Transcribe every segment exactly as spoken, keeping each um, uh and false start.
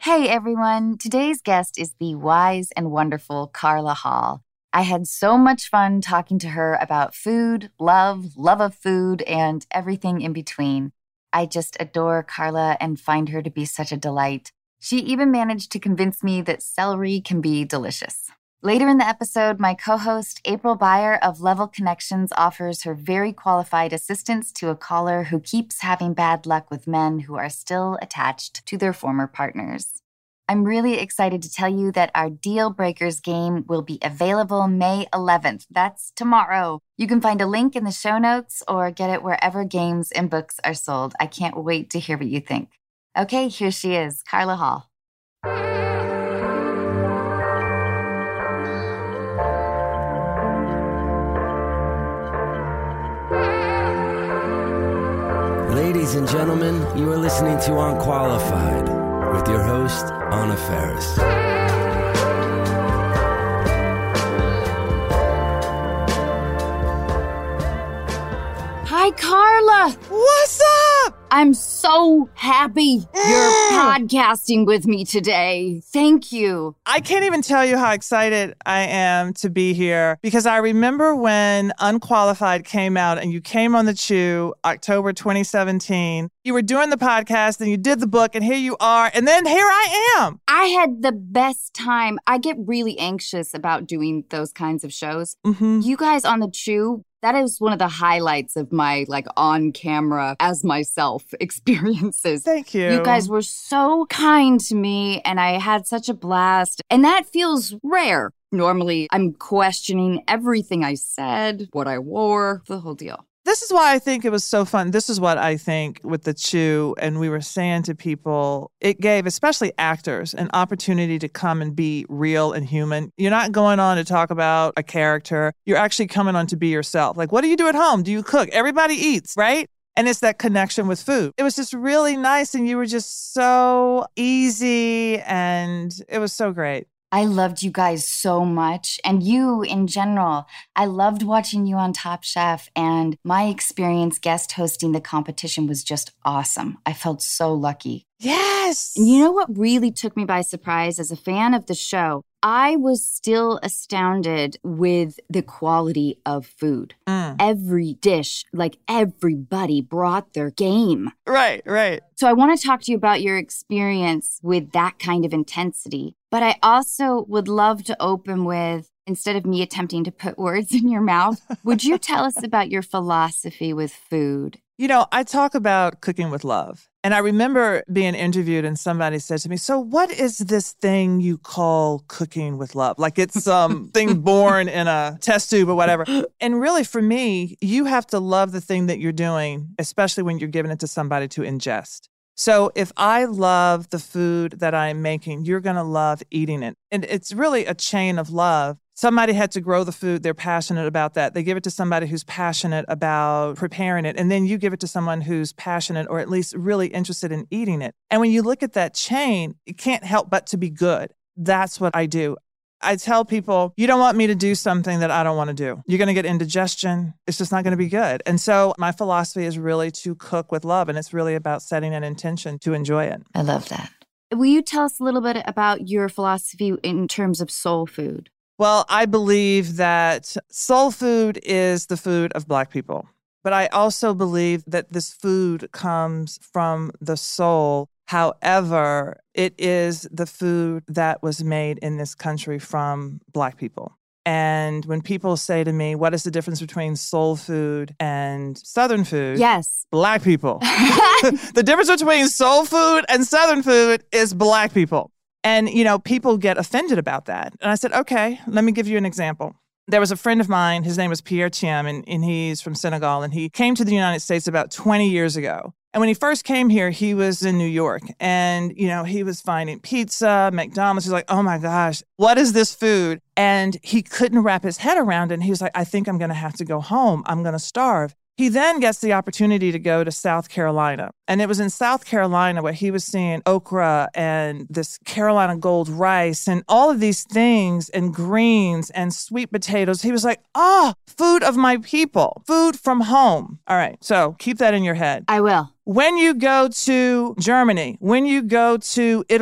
Hey everyone, today's guest is the wise and wonderful Carla Hall. I had so much fun talking to her about food, love, love of food, and everything in between. I just adore Carla and find her to be such a delight. She even managed to convince me that celery can be delicious. Later in the episode, my co-host April Beyer of Level Connections offers her very qualified assistance to a caller who keeps having bad luck with men who are still attached to their former partners. I'm really excited to tell you that our Deal Breakers game will be available May eleventh. That's tomorrow. You can find a link in the show notes or get it wherever games and books are sold. I can't wait to hear what you think. Okay, here she is, Carla Hall. Ladies and gentlemen, you are listening to Unqualified with your host, Anna Faris. Hi, Carla. What's up? I'm so happy you're podcasting with me today. Thank you. I can't even tell you how excited I am to be here because I remember when Unqualified came out and you came on the Chew October twenty seventeen. You were doing the podcast and you did the book and here you are. And then here I am. I had the best time. I get really anxious about doing those kinds of shows. Mm-hmm. You guys on the Chew, that is one of the highlights of my like on camera as myself experiences. Thank you. You guys were so kind to me and I had such a blast. And that feels rare. Normally, I'm questioning everything I said, what I wore, the whole deal. This is why I think it was so fun. This is what I think with the Chew, and we were saying to people, it gave, especially actors, an opportunity to come and be real and human. You're not going on to talk about a character. You're actually coming on to be yourself. Like, what do you do at home? Do you cook? Everybody eats, right? And it's that connection with food. It was just really nice, and you were just so easy, and it was so great. I loved you guys so much, and you in general. I loved watching you on Top Chef, and my experience guest hosting the competition was just awesome. I felt so lucky. Yes! And you know what really took me by surprise as a fan of the show? I was still astounded with the quality of food. Mm. Every dish, like everybody brought their game. Right, right. So I want to talk to you about your experience with that kind of intensity. But I also would love to open with, instead of me attempting to put words in your mouth, would you tell us about your philosophy with food? You know, I talk about cooking with love. And I remember being interviewed and somebody said to me, so what is this thing you call cooking with love? Like it's some thing born in a test tube or whatever. And really for me, you have to love the thing that you're doing, especially when you're giving it to somebody to ingest. So if I love the food that I'm making, you're going to love eating it. And it's really a chain of love. Somebody had to grow the food. They're passionate about that. They give it to somebody who's passionate about preparing it. And then you give it to someone who's passionate or at least really interested in eating it. And when you look at that chain, it can't help but to be good. That's what I do. I tell people, you don't want me to do something that I don't want to do. You're going to get indigestion. It's just not going to be good. And so my philosophy is really to cook with love. And it's really about setting an intention to enjoy it. I love that. Will you tell us a little bit about your philosophy in terms of soul food? Well, I believe that soul food is the food of Black people. But I also believe that this food comes from the soul. However, it is the food that was made in this country from Black people. And when people say to me, what is the difference between soul food and Southern food? Yes. Black people. The difference between soul food and Southern food is Black people. And, you know, people get offended about that. And I said, okay, let me give you an example. There was a friend of mine, his name was Pierre Chiem, and, and he's from Senegal, and he came to the United States about twenty years ago. And when he first came here, he was in New York, and, you know, he was finding pizza, McDonald's. He's like, oh my gosh, what is this food? And he couldn't wrap his head around it. And he was like, I think I'm going to have to go home. I'm going to starve. He then gets the opportunity to go to South Carolina. And it was in South Carolina where he was seeing okra and this Carolina gold rice and all of these things and greens and sweet potatoes. He was like, ah, oh, food of my people, food from home. All right, so keep that in your head. I will. When you go to Germany, when you go to Italy,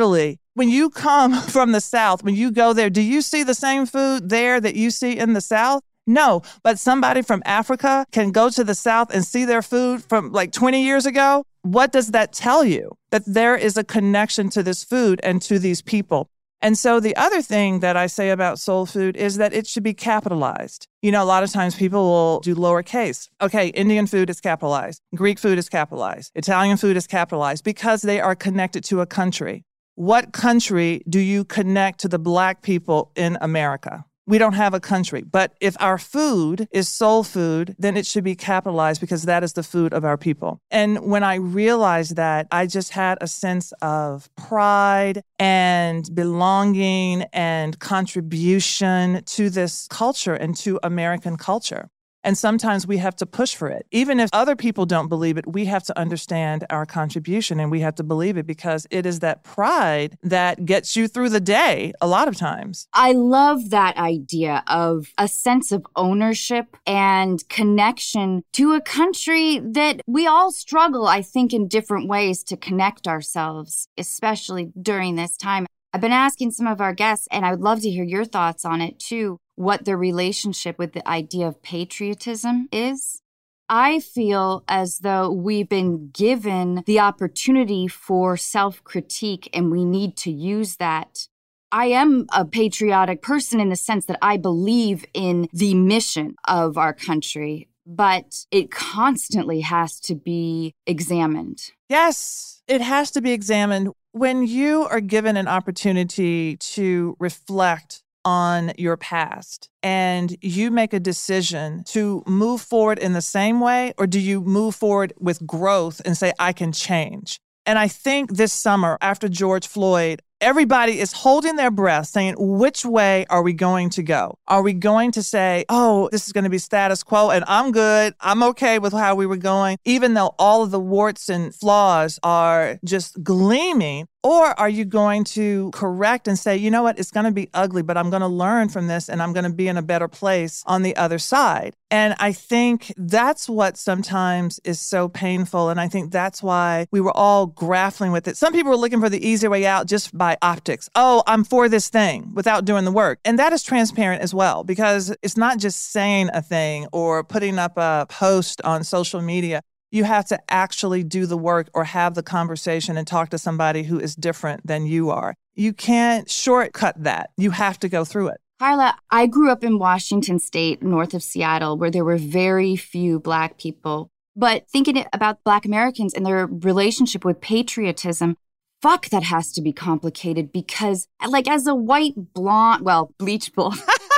When you come from the South, when you go there, do you see the same food there that you see in the South? No, but somebody from Africa can go to the South and see their food from like twenty years ago. What does that tell you? That there is a connection to this food and to these people. And so the other thing that I say about soul food is that it should be capitalized. You know, a lot of times people will do lowercase. Okay, Indian food is capitalized. Greek food is capitalized. Italian food is capitalized because they are connected to a country. What country do you connect to the Black people in America? We don't have a country. But if our food is soul food, then it should be capitalized because that is the food of our people. And when I realized that, I just had a sense of pride and belonging and contribution to this culture and to American culture. And sometimes we have to push for it. Even if other people don't believe it, we have to understand our contribution and we have to believe it because it is that pride that gets you through the day a lot of times. I love that idea of a sense of ownership and connection to a country that we all struggle, I think, in different ways to connect ourselves, especially during this time. I've been asking some of our guests, and I would love to hear your thoughts on it too, what their relationship with the idea of patriotism is. I feel as though we've been given the opportunity for self-critique, and we need to use that. I am a patriotic person in the sense that I believe in the mission of our country, but it constantly has to be examined. Yes, it has to be examined. When you are given an opportunity to reflect on your past and you make a decision to move forward in the same way, or do you move forward with growth and say, I can change? And I think this summer after George Floyd, everybody is holding their breath saying, which way are we going to go? Are we going to say, oh, this is going to be status quo and I'm good. I'm okay with how we were going, even though all of the warts and flaws are just gleaming? Or are you going to correct and say, you know what, it's going to be ugly, but I'm going to learn from this and I'm going to be in a better place on the other side? And I think that's what sometimes is so painful. And I think that's why we were all grappling with it. Some people were looking for the easy way out just by optics. Oh, I'm for this thing without doing the work. And that is transparent as well, because it's not just saying a thing or putting up a post on social media. You have to actually do the work or have the conversation and talk to somebody who is different than you are. You can't shortcut that. You have to go through it. Carla, I grew up in Washington State, north of Seattle, where there were very few Black people. But thinking about Black Americans and their relationship with patriotism, fuck, that has to be complicated because, like, as a white blonde, well, bleach blonde.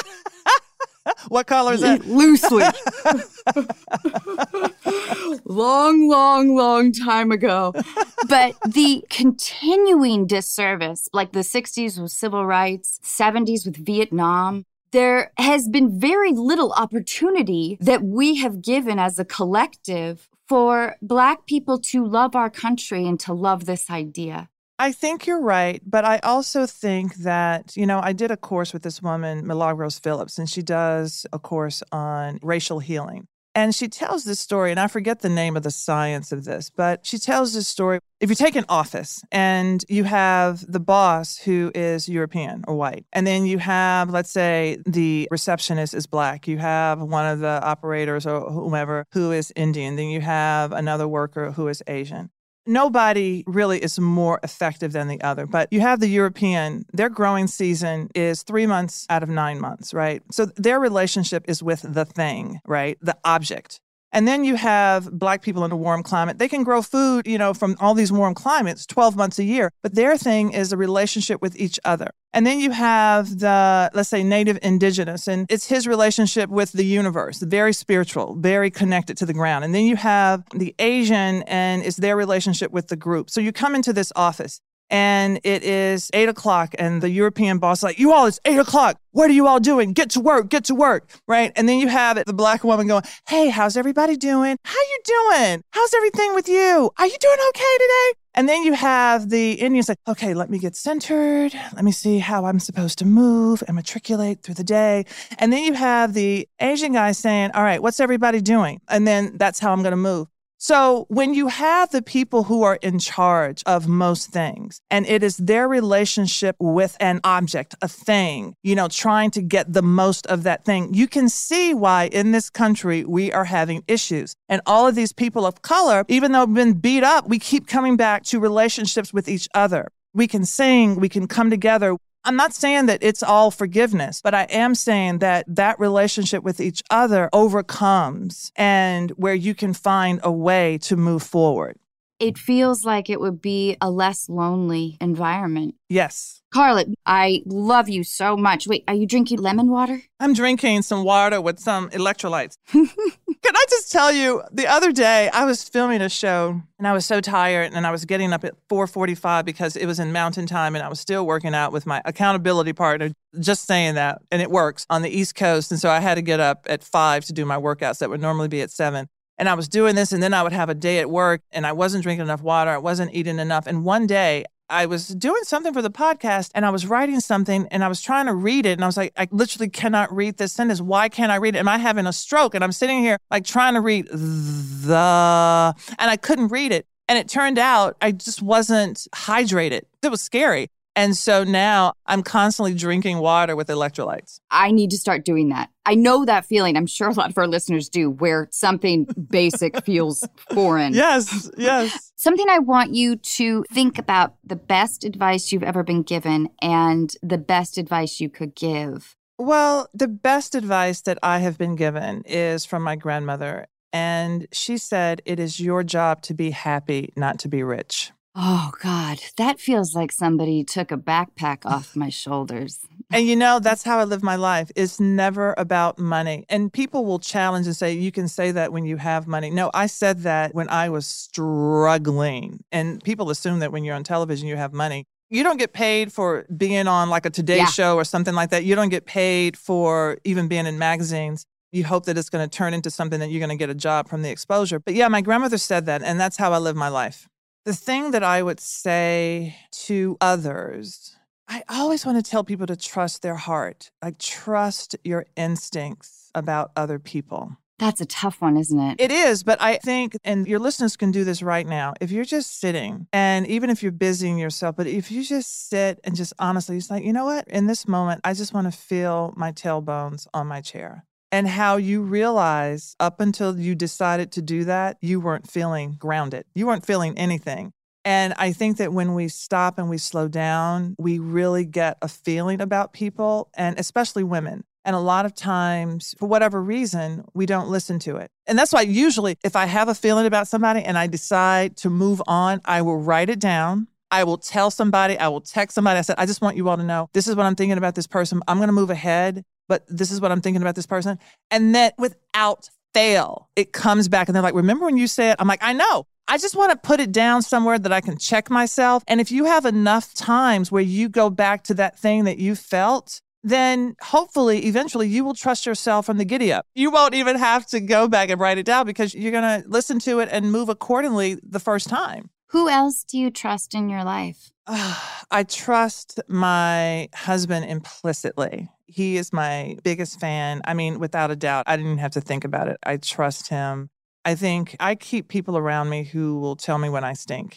What color is that? Loosely. long, long, long time ago. But the continuing disservice, like the sixties with civil rights, seventies with Vietnam, there has been very little opportunity that we have given as a collective for Black people to love our country and to love this idea. I think you're right, but I also think that, you know, I did a course with this woman, Milagros Phillips, and she does a course on racial healing. And she tells this story, and I forget the name of the science of this, but she tells this story. If you take an office and you have the boss who is European or white, and then you have, let's say, the receptionist is Black, you have one of the operators or whomever who is Indian, then you have another worker who is Asian. Nobody really is more effective than the other, but you have the European, their growing season is three months out of nine months, right? So their relationship is with the thing, right? The object. And then you have Black people in a warm climate. They can grow food, you know, from all these warm climates, twelve months a year. But their thing is a relationship with each other. And then you have the, let's say, Native Indigenous, and it's his relationship with the universe, very spiritual, very connected to the ground. And then you have the Asian, and it's their relationship with the group. So you come into this office, and it is eight o'clock, and the European boss is like, you all, it's eight o'clock. What are you all doing? Get to work, get to work, right? And then you have the Black woman going, hey, how's everybody doing? How you doing? How's everything with you? Are you doing okay today? And then you have the Indians like, okay, let me get centered. Let me see how I'm supposed to move and matriculate through the day. And then you have the Asian guy saying, all right, what's everybody doing? And then that's how I'm going to move. So when you have the people who are in charge of most things, and it is their relationship with an object, a thing, you know, trying to get the most of that thing, you can see why in this country we are having issues. And all of these people of color, even though we've been beat up, we keep coming back to relationships with each other. We can sing, we can come together. I'm not saying that it's all forgiveness, but I am saying that that relationship with each other overcomes and where you can find a way to move forward. It feels like it would be a less lonely environment. Yes. Carla, I love you so much. Wait, are you drinking lemon water? I'm drinking some water with some electrolytes. Can I just tell you, the other day I was filming a show and I was so tired and I was getting up at four forty-five because it was in mountain time and I was still working out with my accountability partner, just saying that, and it works on the East Coast. And so I had to get up at five to do my workouts that would normally be at seven. And I was doing this and then I would have a day at work and I wasn't drinking enough water. I wasn't eating enough. And one day I was doing something for the podcast and I was writing something and I was trying to read it. And I was like, I literally cannot read this sentence. Why can't I read it? Am I having a stroke? And I'm sitting here like trying to read the, and I couldn't read it. And it turned out I just wasn't hydrated. It was scary. And so now I'm constantly drinking water with electrolytes. I need to start doing that. I know that feeling. I'm sure a lot of our listeners do, where something basic feels foreign. Yes, yes. Something I want you to think about: the best advice you've ever been given and the best advice you could give. Well, the best advice that I have been given is from my grandmother. And she said, it is your job to be happy, not to be rich. Oh, God, that feels like somebody took a backpack off my shoulders. And you know, that's how I live my life. It's never about money. And people will challenge and say, you can say that when you have money. No, I said that when I was struggling. And people assume that when you're on television, you have money. You don't get paid for being on like a Today Yeah. Show or something like that. You don't get paid for even being in magazines. You hope that it's going to turn into something that you're going to get a job from the exposure. But yeah, my grandmother said that, and that's how I live my life. The thing that I would say to others, I always want to tell people to trust their heart, like trust your instincts about other people. That's a tough one, isn't it? It is, but I think, and your listeners can do this right now, if you're just sitting, and even if you're busying yourself, but if you just sit and just honestly, it's like, you know what? In this moment, I just want to feel my tailbones on my chair. And how you realize up until you decided to do that, you weren't feeling grounded. You weren't feeling anything. And I think that when we stop and we slow down, we really get a feeling about people, and especially women. And a lot of times, for whatever reason, we don't listen to it. And that's why usually if I have a feeling about somebody and I decide to move on, I will write it down. I will tell somebody, I will text somebody. I said, I just want you all to know, this is what I'm thinking about this person. I'm going to move ahead, but this is what I'm thinking about this person. And then without fail, it comes back and they're like, remember when you said, I'm like, I know. I just want to put it down somewhere that I can check myself. And if you have enough times where you go back to that thing that you felt, then hopefully, eventually, you will trust yourself from the giddy up. You won't even have to go back and write it down because you're going to listen to it and move accordingly the first time. Who else do you trust in your life? I trust my husband implicitly. He is my biggest fan. I mean, without a doubt, I didn't even have to think about it. I trust him. I think I keep people around me who will tell me when I stink.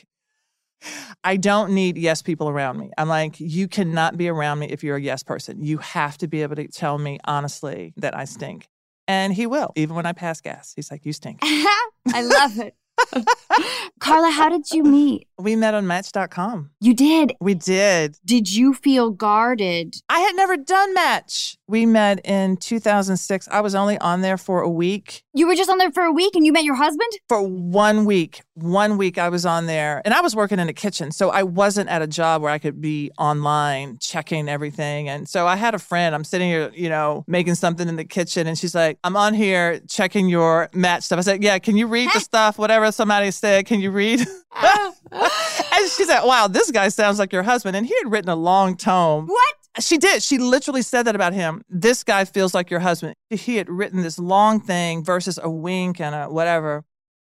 I don't need yes people around me. I'm like, you cannot be around me if you're a yes person. You have to be able to tell me honestly that I stink. And he will, even when I pass gas. He's like, you stink. I love it. Carla, how did you meet? We met on Match dot com. You did? We did. Did you feel guarded? I had never done Match. We met in two thousand six. I was only on there for a week. You were just on there for a week and you met your husband? For one week. One week I was on there. And I was working in a kitchen, so I wasn't at a job where I could be online checking everything. And so I had a friend. I'm sitting here, you know, making something in the kitchen. And she's like, I'm on here checking your Match stuff. I said, yeah, can you read the stuff? Whatever somebody said, can you read? And she said, wow, this guy sounds like your husband. And he had written a long tome. What? She did. She literally said that about him. This guy feels like your husband. He had written this long thing versus a wink and a whatever.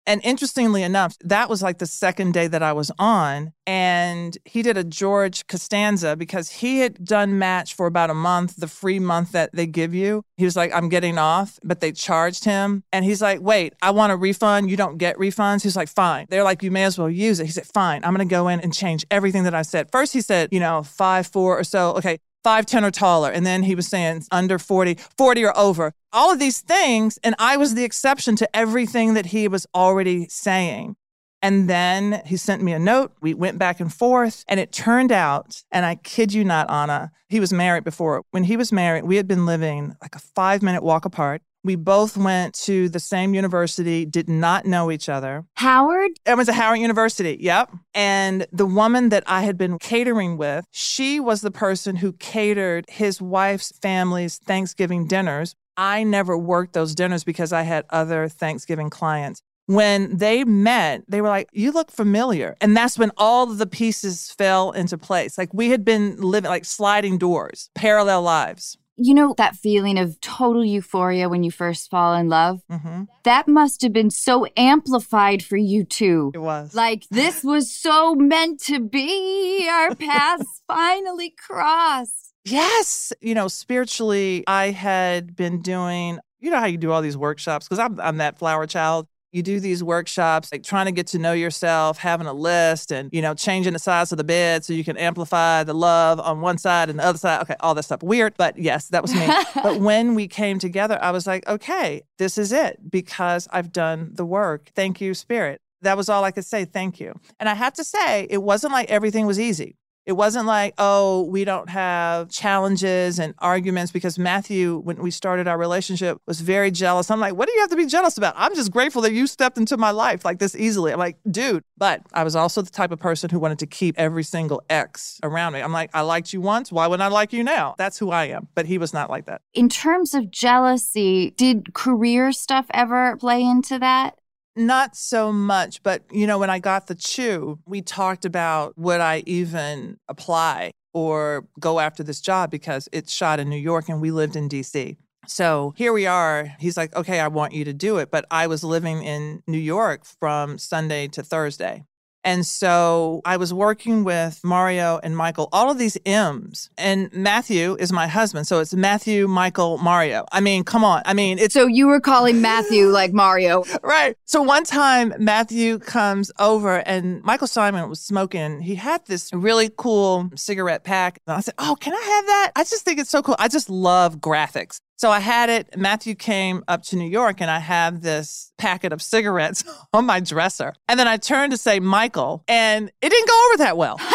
And interestingly enough, that was like the second day that I was on. And he did a George Costanza because he had done Match for about a month, the free month that they give you. He was like, I'm getting off, but they charged him. And he's like, wait, I want a refund. You don't get refunds. He's like, fine. They're like, you may as well use it. He said, fine, I'm going to go in and change everything that I said. First, he said, you know, five, four or so. Okay. five ten or taller. And then he was saying under forty, forty or over. All of these things. And I was the exception to everything that he was already saying. And then he sent me a note. We went back and forth. And it turned out, and I kid you not, Anna, he was married before. When he was married, we had been living like a five-minute walk apart. We both went to the same university, did not know each other. Howard? It was a Howard University, yep. And the woman that I had been catering with, she was the person who catered his wife's family's Thanksgiving dinners. I never worked those dinners because I had other Thanksgiving clients. When they met, they were like, you look familiar. And that's when all of the pieces fell into place. Like we had been living like sliding doors, parallel lives. You know that feeling of total euphoria when you first fall in love? Mm-hmm. That must have been so amplified for you too. It was. Like, this was so meant to be. Our paths finally crossed. Yes. You know, spiritually, I had been doing, you know how you do all these workshops? Because I'm, I'm that flower child. You do these workshops, like trying to get to know yourself, having a list and, you know, changing the size of the bed so you can amplify the love on one side and the other side. Okay, all that stuff. Weird, but yes, that was me. But when we came together, I was like, okay, this is it because I've done the work. Thank you, Spirit. That was all I could say. Thank you. And I have to say, it wasn't like everything was easy. It wasn't like, oh, we don't have challenges and arguments because Matthew, when we started our relationship, was very jealous. I'm like, what do you have to be jealous about? I'm just grateful that you stepped into my life like this easily. I'm like, dude. But I was also the type of person who wanted to keep every single ex around me. I'm like, I liked you once. Why wouldn't I like you now? That's who I am. But he was not like that. In terms of jealousy, did career stuff ever play into that? Not so much, but, you know, when I got the Chew, we talked about would I even apply or go after this job because it's shot in New York and we lived in D C. So here we are. He's like, okay, I want you to do it. But I was living in New York from Sunday to Thursday. And so I was working with Mario and Michael, all of these M's. And Matthew is my husband. So it's Matthew, Michael, Mario. I mean, come on. I mean, it's... So you were calling Matthew like Mario. Right. So one time Matthew comes over and Michael Simon was smoking. He had this really cool cigarette pack. And I said, oh, can I have that? I just think it's so cool. I just love graphics. So I had it. Matthew came up to New York and I have this packet of cigarettes on my dresser. And then I turned to say Michael and it didn't go over that well.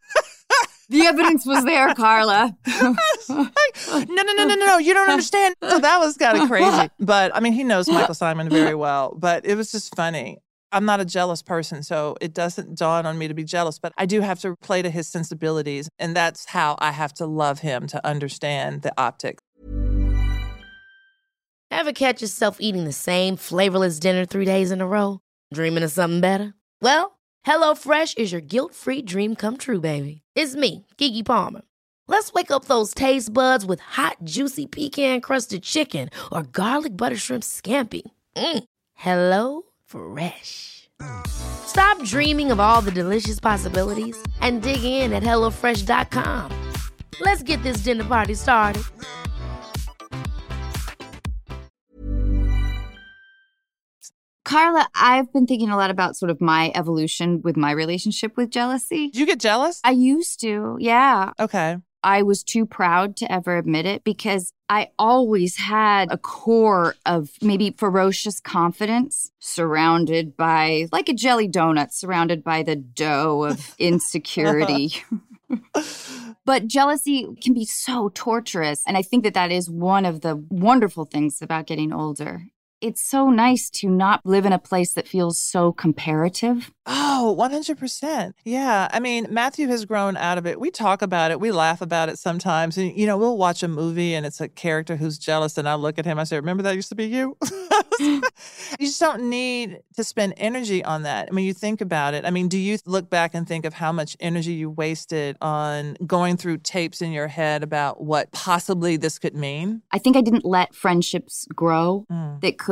The evidence was there, Carla. no, no, no, no, no, no. You don't understand. So that was kind of crazy. But I mean, he knows Michael Simon very well, but it was just funny. I'm not a jealous person, so it doesn't dawn on me to be jealous, but I do have to play to his sensibilities. And that's how I have to love him to understand the optics. Ever catch yourself eating the same flavorless dinner three days in a row? Dreaming of something better? Well, HelloFresh is your guilt-free dream come true, baby. It's me, Keke Palmer. Let's wake up those taste buds with hot, juicy pecan-crusted chicken or garlic butter shrimp scampi. Mm. Hello Fresh. Stop dreaming of all the delicious possibilities and dig in at hello fresh dot com. Let's get this dinner party started. Carla, I've been thinking a lot about sort of my evolution with my relationship with jealousy. Did you get jealous? I used to, yeah. Okay. I was too proud to ever admit it because I always had a core of maybe ferocious confidence surrounded by, like a jelly donut, surrounded by the dough of insecurity. But jealousy can be so torturous. And I think that that is one of the wonderful things about getting older. It's so nice to not live in a place that feels so comparative. Oh, one hundred percent. Yeah. I mean, Matthew has grown out of it. We talk about it. We laugh about it sometimes. And, you know, we'll watch a movie and it's a character who's jealous. And I look at him, I say, remember that used to be you? You just don't need to spend energy on that. I mean, you think about it. I mean, do you look back and think of how much energy you wasted on going through tapes in your head about what possibly this could mean? I think I didn't let friendships grow mm. that could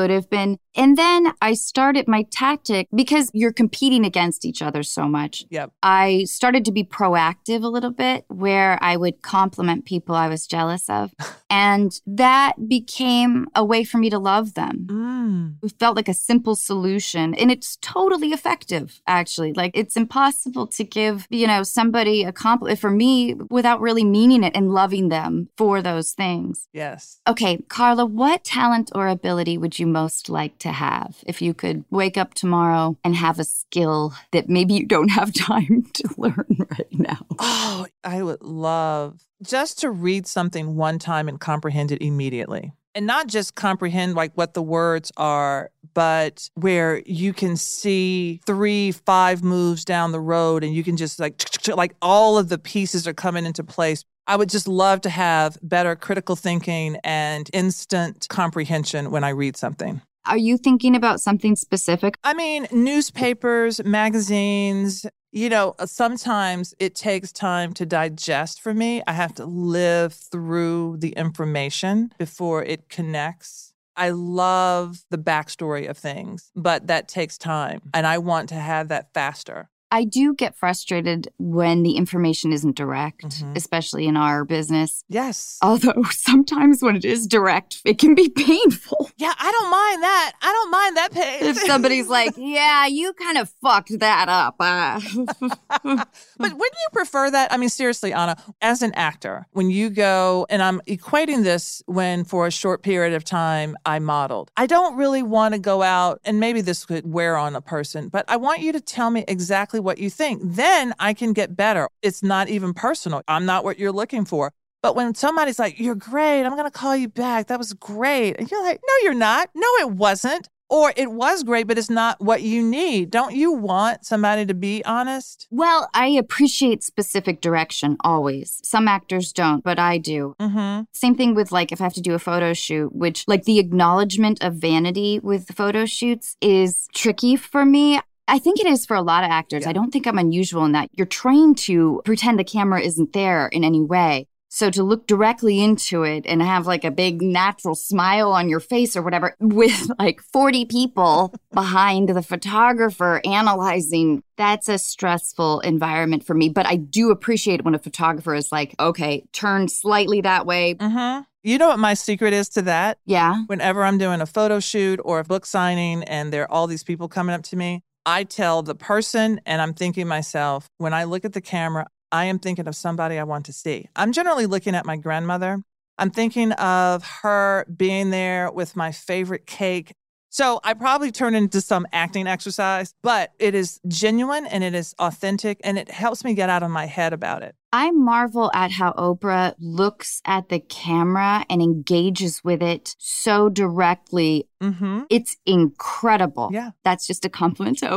could have been. And then I started my tactic because you're competing against each other so much. Yep. I started to be proactive a little bit where I would compliment people I was jealous of. And that became a way for me to love them. Mm. It felt like a simple solution. And it's totally effective, actually. Like, it's impossible to give, you know, somebody a compliment for me without really meaning it and loving them for those things. Yes. Okay, Carla, what talent or ability would you most like to have if you could wake up tomorrow and have a skill that maybe you don't have time to learn right now? Oh, I would love just to read something one time and comprehend it immediately. And not just comprehend like what the words are, but where you can see three, five moves down the road and you can just like, like all of the pieces are coming into place. I would just love to have better critical thinking and instant comprehension when I read something. Are you thinking about something specific? I mean, newspapers, magazines, you know, sometimes it takes time to digest for me. I have to live through the information before it connects. I love the backstory of things, but that takes time. And I want to have that faster. I do get frustrated when the information isn't direct, mm-hmm. especially in our business. Yes. Although sometimes when it is direct, it can be painful. Yeah, I don't mind that. I don't mind that pain. If somebody's like, yeah, you kind of fucked that up. Uh. But wouldn't you prefer that? I mean, seriously, Anna, as an actor, when you go, and I'm equating this when for a short period of time I modeled, I don't really want to go out, and maybe this could wear on a person, but I want you to tell me exactly what you think. Then I can get better. It's not even personal. I'm not what you're looking for. But when somebody's like, you're great, I'm going to call you back. That was great. And you're like, no, you're not. No, it wasn't. Or it was great, but it's not what you need. Don't you want somebody to be honest? Well, I appreciate specific direction always. Some actors don't, but I do. Mm-hmm. Same thing with like if I have to do a photo shoot, which like the acknowledgement of vanity with photo shoots is tricky for me. I think it is for a lot of actors. Yeah. I don't think I'm unusual in that. You're trained to pretend the camera isn't there in any way. So to look directly into it and have like a big natural smile on your face or whatever with like forty people behind the photographer analyzing, that's a stressful environment for me. But I do appreciate when a photographer is like, okay, turn slightly that way. Mm-hmm. You know what my secret is to that? Yeah. Whenever I'm doing a photo shoot or a book signing and there are all these people coming up to me, I tell the person, and I'm thinking myself, when I look at the camera, I am thinking of somebody I want to see. I'm generally looking at my grandmother. I'm thinking of her being there with my favorite cake. So I probably turn into some acting exercise, but it is genuine and it is authentic and it helps me get out of my head about it. I marvel at how Oprah looks at the camera and engages with it so directly. Mm-hmm. It's incredible. Yeah. That's just a compliment to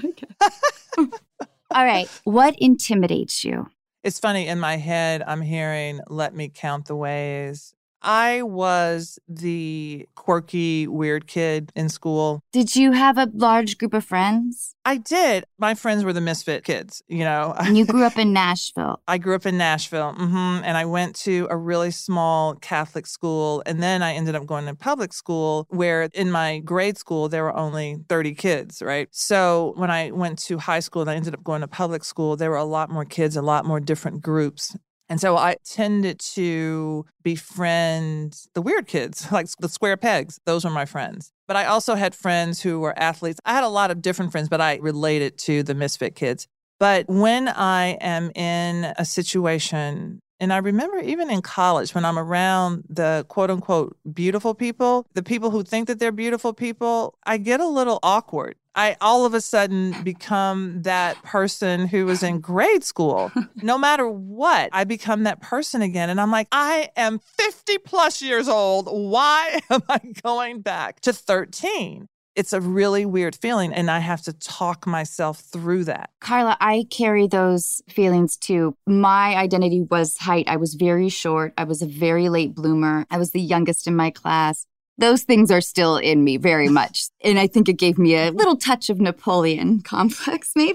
Oprah. All right. What intimidates you? It's funny. In my head, I'm hearing, let me count the ways. I was the quirky, weird kid in school. Did you have a large group of friends? I did. My friends were the misfit kids, you know. And you grew up in Nashville. I grew up in Nashville, mm-hmm, and I went to a really small Catholic school, and then I ended up going to public school where in my grade school, there were only thirty kids, right? So when I went to high school and I ended up going to public school, there were a lot more kids, a lot more different groups. And so I tended to befriend the weird kids, like the square pegs. Those were my friends. But I also had friends who were athletes. I had a lot of different friends, but I related to the misfit kids. But when I am in a situation, and I remember even in college when I'm around the quote unquote beautiful people, the people who think that they're beautiful people, I get a little awkward. I all of a sudden become that person who was in grade school. No matter what, I become that person again. And I'm like, I am fifty plus years old. Why am I going back to thirteen? It's a really weird feeling, and I have to talk myself through that. Carla, I carry those feelings too. My identity was height. I was very short. I was a very late bloomer. I was the youngest in my class. Those things are still in me very much. And I think it gave me a little touch of Napoleon complex, maybe.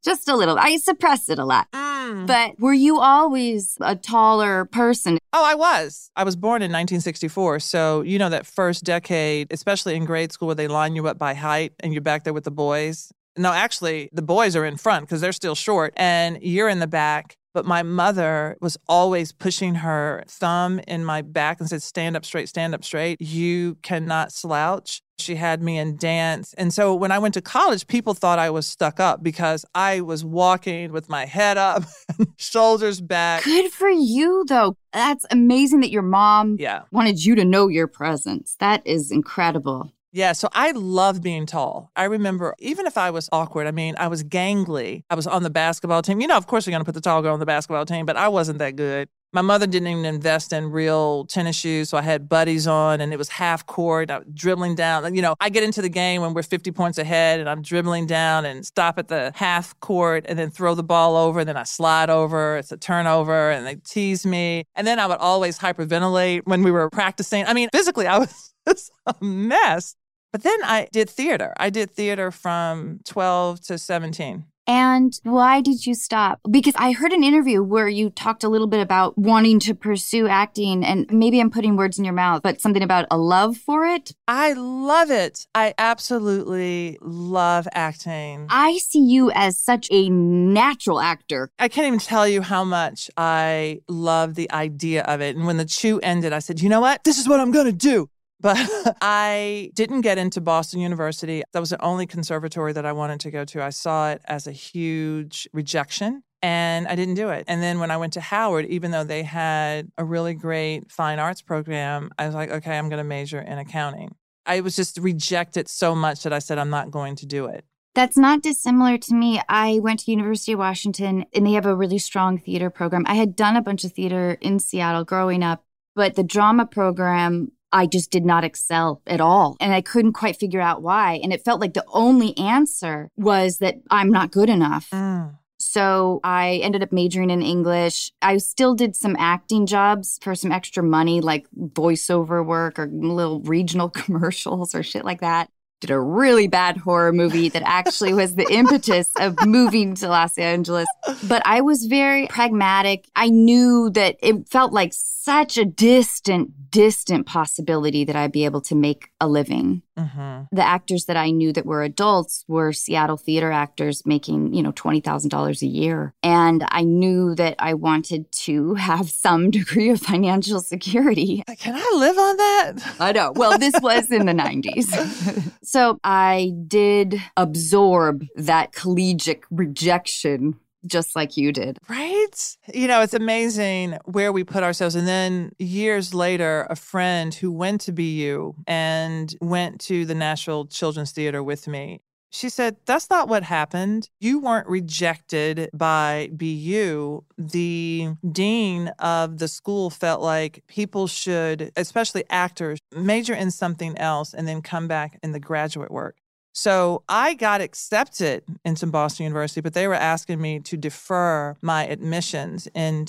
Just a little. I suppressed it a lot. Mm. But were you always a taller person? Oh, I was. I was born in nineteen sixty-four. So, you know, that first decade, especially in grade school where they line you up by height and you're back there with the boys. No, actually, the boys are in front because they're still short and you're in the back. But my mother was always pushing her thumb in my back and said, stand up straight, stand up straight. You cannot slouch. She had me in dance. And so when I went to college, people thought I was stuck up because I was walking with my head up, shoulders back. Good for you, though. That's amazing that your mom yeah. wanted you to know your presence. That is incredible. Yeah, so I love being tall. I remember, even if I was awkward, I mean, I was gangly. I was on the basketball team. You know, of course you're going to put the tall girl on the basketball team, but I wasn't that good. My mother didn't even invest in real tennis shoes, so I had buddies on, and it was half court. I was dribbling down. You know, I get into the game when we're fifty points ahead, and I'm dribbling down and stop at the half court and then throw the ball over, and then I slide over. It's a turnover, and they tease me. And then I would always hyperventilate when we were practicing. I mean, physically, I was just a mess. But then I did theater. I did theater from twelve to seventeen. And why did you stop? Because I heard an interview where you talked a little bit about wanting to pursue acting, and maybe I'm putting words in your mouth, but something about a love for it. I love it. I absolutely love acting. I see you as such a natural actor. I can't even tell you how much I love the idea of it. And when the chew ended, I said, you know what? This is what I'm going to do. But I didn't get into Boston University. That was the only conservatory that I wanted to go to. I saw it as a huge rejection, and I didn't do it. And then when I went to Howard, even though they had a really great fine arts program, I was like, okay, I'm going to major in accounting. I was just rejected so much that I said, I'm not going to do it. That's not dissimilar to me. I went to University of Washington, and they have a really strong theater program. I had done a bunch of theater in Seattle growing up, but the drama program, I just did not excel at all. And I couldn't quite figure out why. And it felt like the only answer was that I'm not good enough. Mm. So I ended up majoring in English. I still did some acting jobs for some extra money, like voiceover work or little regional commercials or shit like that. Did a really bad horror movie that actually was the impetus of moving to Los Angeles. But I was very pragmatic. I knew that it felt like such a distant, distant possibility that I'd be able to make a living. Mm-hmm. The actors that I knew that were adults were Seattle theater actors making, you know, twenty thousand dollars a year. And I knew that I wanted to have some degree of financial security. Can I live on that? I know. Well, this was in the nineties. So I did absorb that collegiate rejection just like you did. Right? You know, it's amazing where we put ourselves. And then years later, a friend who went to B U and went to the Nashville Children's Theater with me, she said, that's not what happened. You weren't rejected by B U. The dean of the school felt like people should, especially actors, major in something else and then come back in the graduate work. So I got accepted into Boston University, but they were asking me to defer my admissions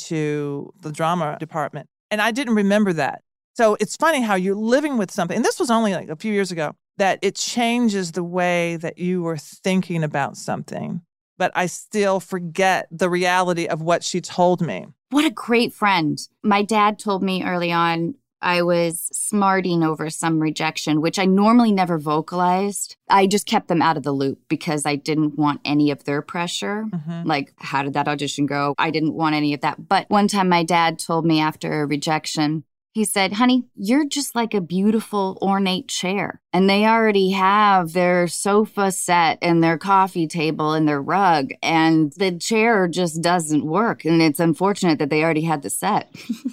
into the drama department. And I didn't remember that. So it's funny how you're living with something, and this was only like a few years ago, that it changes the way that you were thinking about something. But I still forget the reality of what she told me. What a great friend. My dad told me early on, I was smarting over some rejection, which I normally never vocalized. I just kept them out of the loop because I didn't want any of their pressure. Mm-hmm. Like, how did that audition go? I didn't want any of that. But one time my dad told me after a rejection, he said, honey, you're just like a beautiful ornate chair. And they already have their sofa set and their coffee table and their rug. And the chair just doesn't work. And it's unfortunate that they already had the set.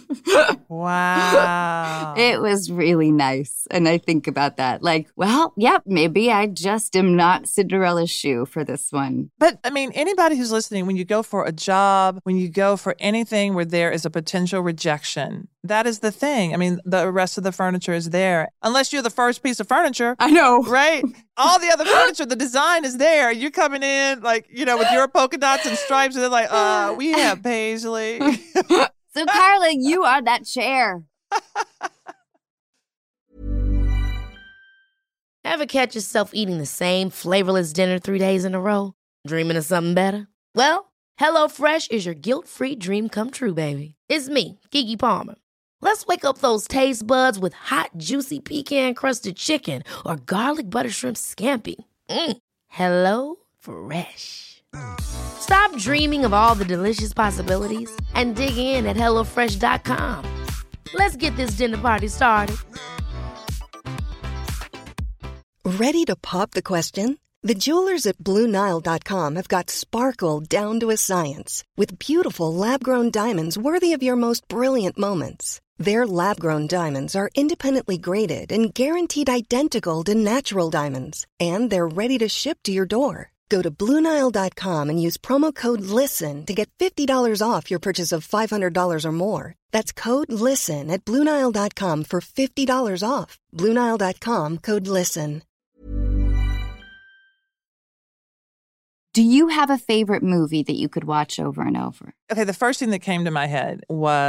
Wow. It was really nice. And I think about that. Like, well, yep, maybe I just am not Cinderella's shoe for this one. But I mean, anybody who's listening, when you go for a job, when you go for anything where there is a potential rejection, that is the thing. I mean, the rest of the furniture is there. Unless you're the first piece of furniture. I know. Right? All the other furniture, the design is there. You're coming in, like, you know, with your polka dots and stripes, and they're like, uh, we have Paisley. So, Carla, you are that chair. Ever catch yourself eating the same flavorless dinner three days in a row? Dreaming of something better? Well, HelloFresh is your guilt-free dream come true, baby. It's me, Keke Palmer. Let's wake up those taste buds with hot, juicy pecan-crusted chicken or garlic butter shrimp scampi. Mm. Hello Fresh. Stop dreaming of all the delicious possibilities and dig in at hello fresh dot com. Let's get this dinner party started. Ready to pop the question? The jewelers at Blue Nile dot com have got sparkle down to a science with beautiful lab-grown diamonds worthy of your most brilliant moments. Their lab-grown diamonds are independently graded and guaranteed identical to natural diamonds, and they're ready to ship to your door. Go to Blue Nile dot com and use promo code LISTEN to get fifty dollars off your purchase of five hundred dollars or more. That's code LISTEN at Blue Nile dot com for fifty dollars off. Blue Nile dot com, code LISTEN. Do you have a favorite movie that you could watch over and over? Okay, the first thing that came to my head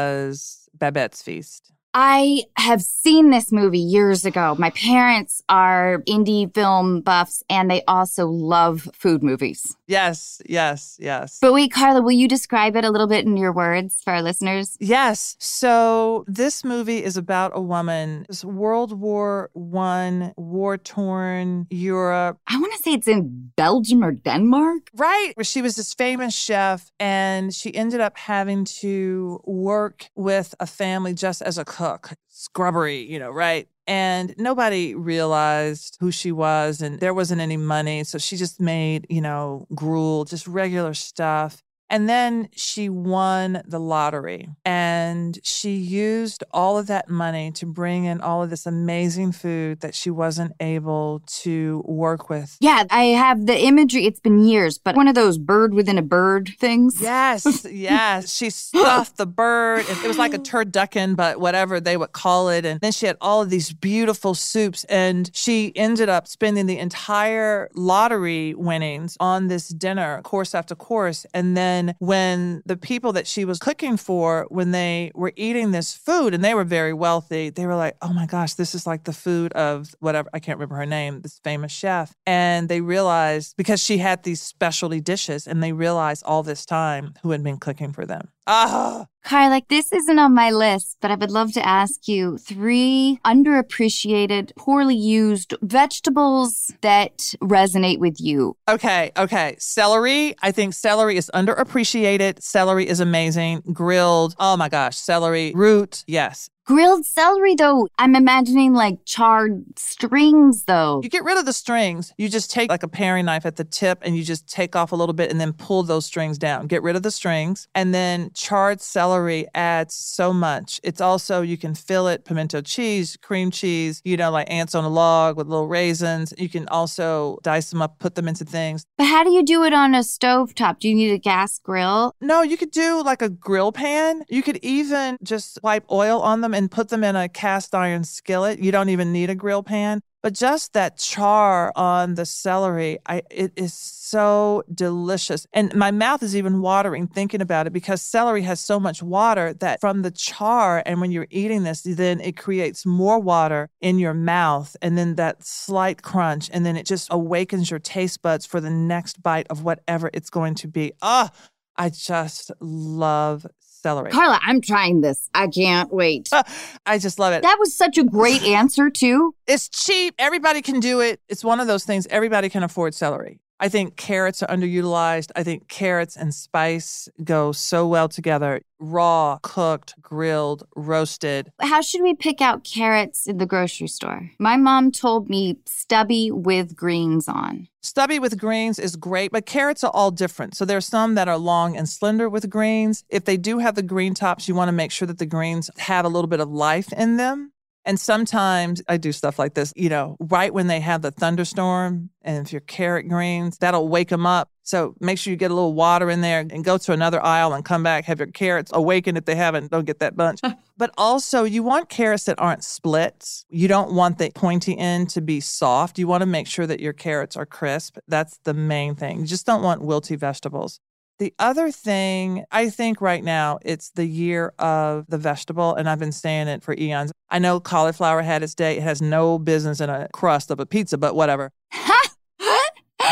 was Babette's Feast. I have seen this movie years ago. My parents are indie film buffs, and they also love food movies. Yes, yes, yes. But wait, Carla, will you describe it a little bit in your words for our listeners? Yes. So this movie is about a woman, this World War One, war-torn Europe. I want to say it's in Belgium or Denmark. Right. Where she was this famous chef, and she ended up having to work with a family just as a cook. Scrubbery, you know, right? And nobody realized who she was, and there wasn't any money. So she just made, you know, gruel, just regular stuff. And then she won the lottery, and she used all of that money to bring in all of this amazing food that she wasn't able to work with. Yeah, I have the imagery. It's been years, but one of those bird within a bird things. Yes, yes. She stuffed the bird. It was like a turducken, but whatever they would call it. And then she had all of these beautiful soups, and she ended up spending the entire lottery winnings on this dinner, course after course. And then when the people that she was cooking for, when they were eating this food, and they were very wealthy, they were like, oh my gosh, this is like the food of whatever, I can't remember her name, this famous chef. And they realized, because she had these specialty dishes, and they realized all this time who had been cooking for them. Ah! Carla, this isn't on my list, but I would love to ask you three underappreciated, poorly used vegetables that resonate with you. Okay, okay. Celery. I think celery is underappreciated. Celery is amazing. Grilled. Oh my gosh. Celery. Root. Yes. Grilled celery, though, I'm imagining like charred strings, though. You get rid of the strings. You just take like a paring knife at the tip, and you just take off a little bit and then pull those strings down. Get rid of the strings. And then charred celery adds so much. It's also, you can fill it, pimento cheese, cream cheese, you know, like ants on a log with little raisins. You can also dice them up, put them into things. But how do you do it on a stovetop? Do you need a gas grill? No, you could do like a grill pan. You could even just wipe oil on them and put them in a cast iron skillet. You don't even need a grill pan. But just that char on the celery, I, it is so delicious. And my mouth is even watering thinking about it, because celery has so much water that from the char, and when you're eating this, then it creates more water in your mouth, and then that slight crunch, and then it just awakens your taste buds for the next bite of whatever it's going to be. Ah, oh, I just love celery. Carla, I'm trying this. I can't wait. Uh, I just love it. That was such a great answer, too. It's cheap. Everybody can do it. It's one of those things. Everybody can afford celery. I think carrots are underutilized. I think carrots and spice go so well together. Raw, cooked, grilled, roasted. How should we pick out carrots in the grocery store? My mom told me stubby with greens on. Stubby with greens is great, but carrots are all different. So there are some that are long and slender with greens. If they do have the green tops, you want to make sure that the greens have a little bit of life in them. And sometimes I do stuff like this, you know, right when they have the thunderstorm, and if your carrot greens, that'll wake them up. So make sure you get a little water in there and go to another aisle and come back, have your carrots awaken if they haven't, don't get that bunch. But also you want carrots that aren't split. You don't want the pointy end to be soft. You want to make sure that your carrots are crisp. That's the main thing. You just don't want wilty vegetables. The other thing, I think right now, it's the year of the vegetable, and I've been saying it for eons. I know cauliflower had its day. It has no business in a crust of a pizza, but whatever.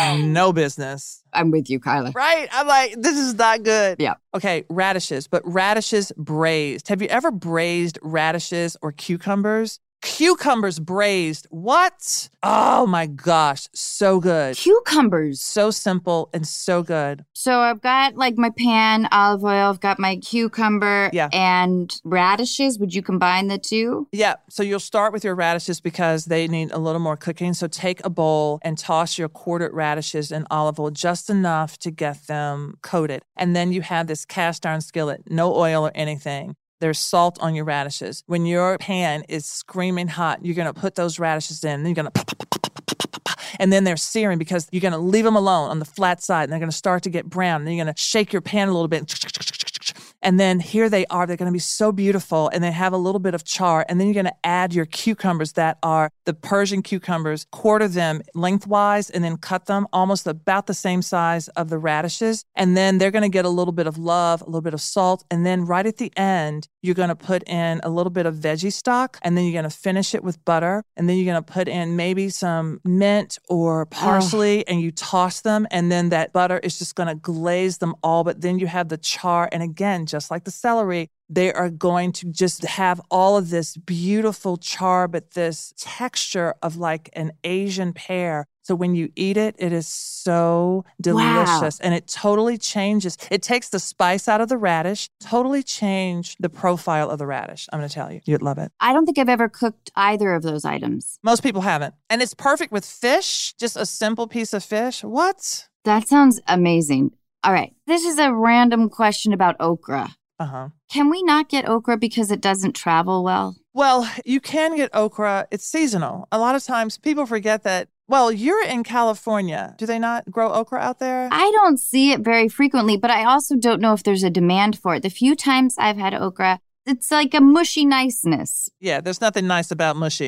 no business. I'm with you, Kyla. Right? I'm like, this is not good. Yeah. Okay, radishes, but radishes braised. Have you ever braised radishes or cucumbers? Cucumbers braised. What? Oh my gosh. So good. Cucumbers. So simple and so good. So I've got like my pan, olive oil. I've got my cucumber Yeah. and radishes. Would you combine the two? Yeah. So you'll start with your radishes because they need a little more cooking. So take a bowl and toss your quartered radishes in olive oil just enough to get them coated. And then you have this cast iron skillet, no oil or anything. There's salt on your radishes. When your pan is screaming hot, you're going to put those radishes in. Then you're going to and then they're searing because you're going to leave them alone on the flat side and they're going to start to get brown. And then you're going to shake your pan a little bit. And then here they are. They're going to be so beautiful and they have a little bit of char. And then you're going to add your cucumbers that are the Persian cucumbers, quarter them lengthwise and then cut them almost about the same size of the radishes. And then they're going to get a little bit of love, a little bit of salt. And then right at the end, you're going to put in a little bit of veggie stock and then you're going to finish it with butter. And then you're going to put in maybe some mint or parsley oh. and you toss them. And then that butter is just going to glaze them all. But then you have the char. And again, just like the celery, they are going to just have all of this beautiful char, but this texture of like an Asian pear. So when you eat it, it is so delicious. Wow. And it totally changes. It takes the spice out of the radish, totally change the profile of the radish. I'm going to tell you, you'd love it. I don't think I've ever cooked either of those items. Most people haven't. And it's perfect with fish, just a simple piece of fish. What? That sounds amazing. All right. This is a random question about okra. Uh-huh. Can we not get okra because it doesn't travel well? Well, you can get okra. It's seasonal. A lot of times people forget that. Well, you're in California. Do they not grow okra out there? I don't see it very frequently, but I also don't know if there's a demand for it. The few times I've had okra, it's like a mushy niceness. Yeah, there's nothing nice about mushy.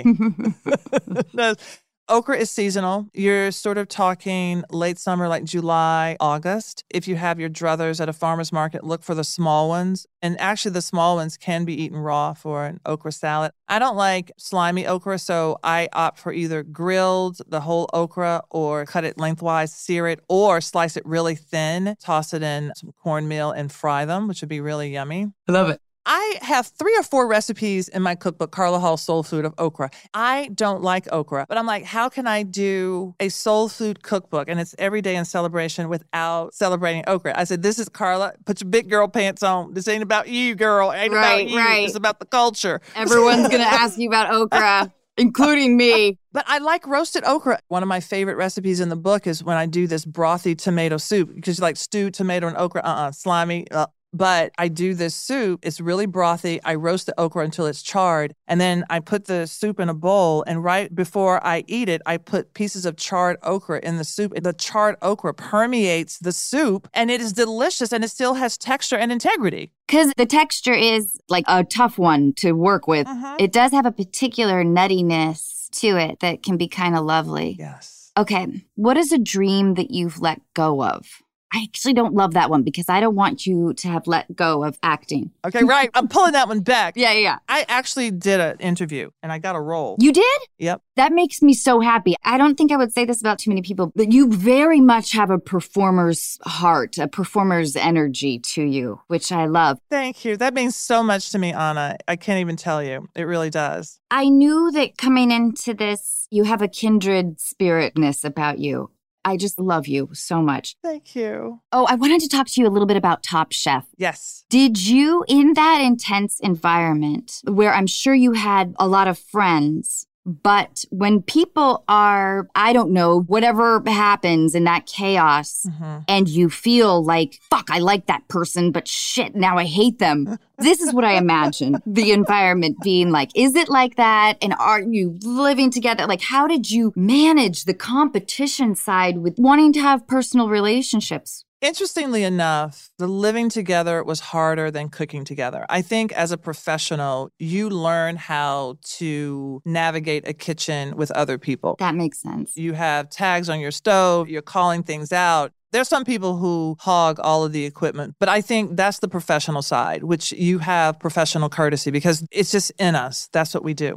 No. Okra is seasonal. You're sort of talking late summer, like July, August. If you have your druthers at a farmer's market, look for the small ones. And actually, the small ones can be eaten raw for an okra salad. I don't like slimy okra, so I opt for either grilled, the whole okra, or cut it lengthwise, sear it, or slice it really thin, toss it in some cornmeal and fry them, which would be really yummy. I love it. I have three or four recipes in my cookbook, Carla Hall Soul Food, of okra. I don't like okra, but I'm like, how can I do a soul food cookbook? And it's every day in celebration without celebrating okra. I said, this is Carla. Put your big girl pants on. This ain't about you, girl. It ain't right, about you. Right. It's about the culture. Everyone's going to ask you about okra, including me. But I like roasted okra. One of my favorite recipes in the book is when I do this brothy tomato soup, because you like stewed tomato and okra, uh-uh, slimy, uh, But I do this soup. It's really brothy. I roast the okra until it's charred. And then I put the soup in a bowl. And right before I eat it, I put pieces of charred okra in the soup. The charred okra permeates the soup. And it is delicious. And it still has texture and integrity. Because the texture is like a tough one to work with. Mm-hmm. It does have a particular nuttiness to it that can be kind of lovely. Yes. Okay. What is a dream that you've let go of? I actually don't love that one because I don't want you to have let go of acting. Okay, right. I'm pulling that one back. Yeah, yeah. I actually did an interview and I got a role. You did? Yep. That makes me so happy. I don't think I would say this about too many people, but you very much have a performer's heart, a performer's energy to you, which I love. Thank you. That means so much to me, Anna. I can't even tell you. It really does. I knew that coming into this, you have a kindred spiritness about you. I just love you so much. Thank you. Oh, I wanted to talk to you a little bit about Top Chef. Yes. Did you, in that intense environment where I'm sure you had a lot of friends, but when people are, I don't know, whatever happens in that chaos, mm-hmm. and you feel like, fuck, I like that person, but shit, now I hate them. This is what I imagine the environment being like. Is it like that? And are you living together? Like, how did you manage the competition side with wanting to have personal relationships? Interestingly enough, the living together was harder than cooking together. I think as a professional, you learn how to navigate a kitchen with other people. That makes sense. You have tags on your stove, you're calling things out. There's some people who hog all of the equipment, but I think that's the professional side, which you have professional courtesy because it's just in us. That's what we do.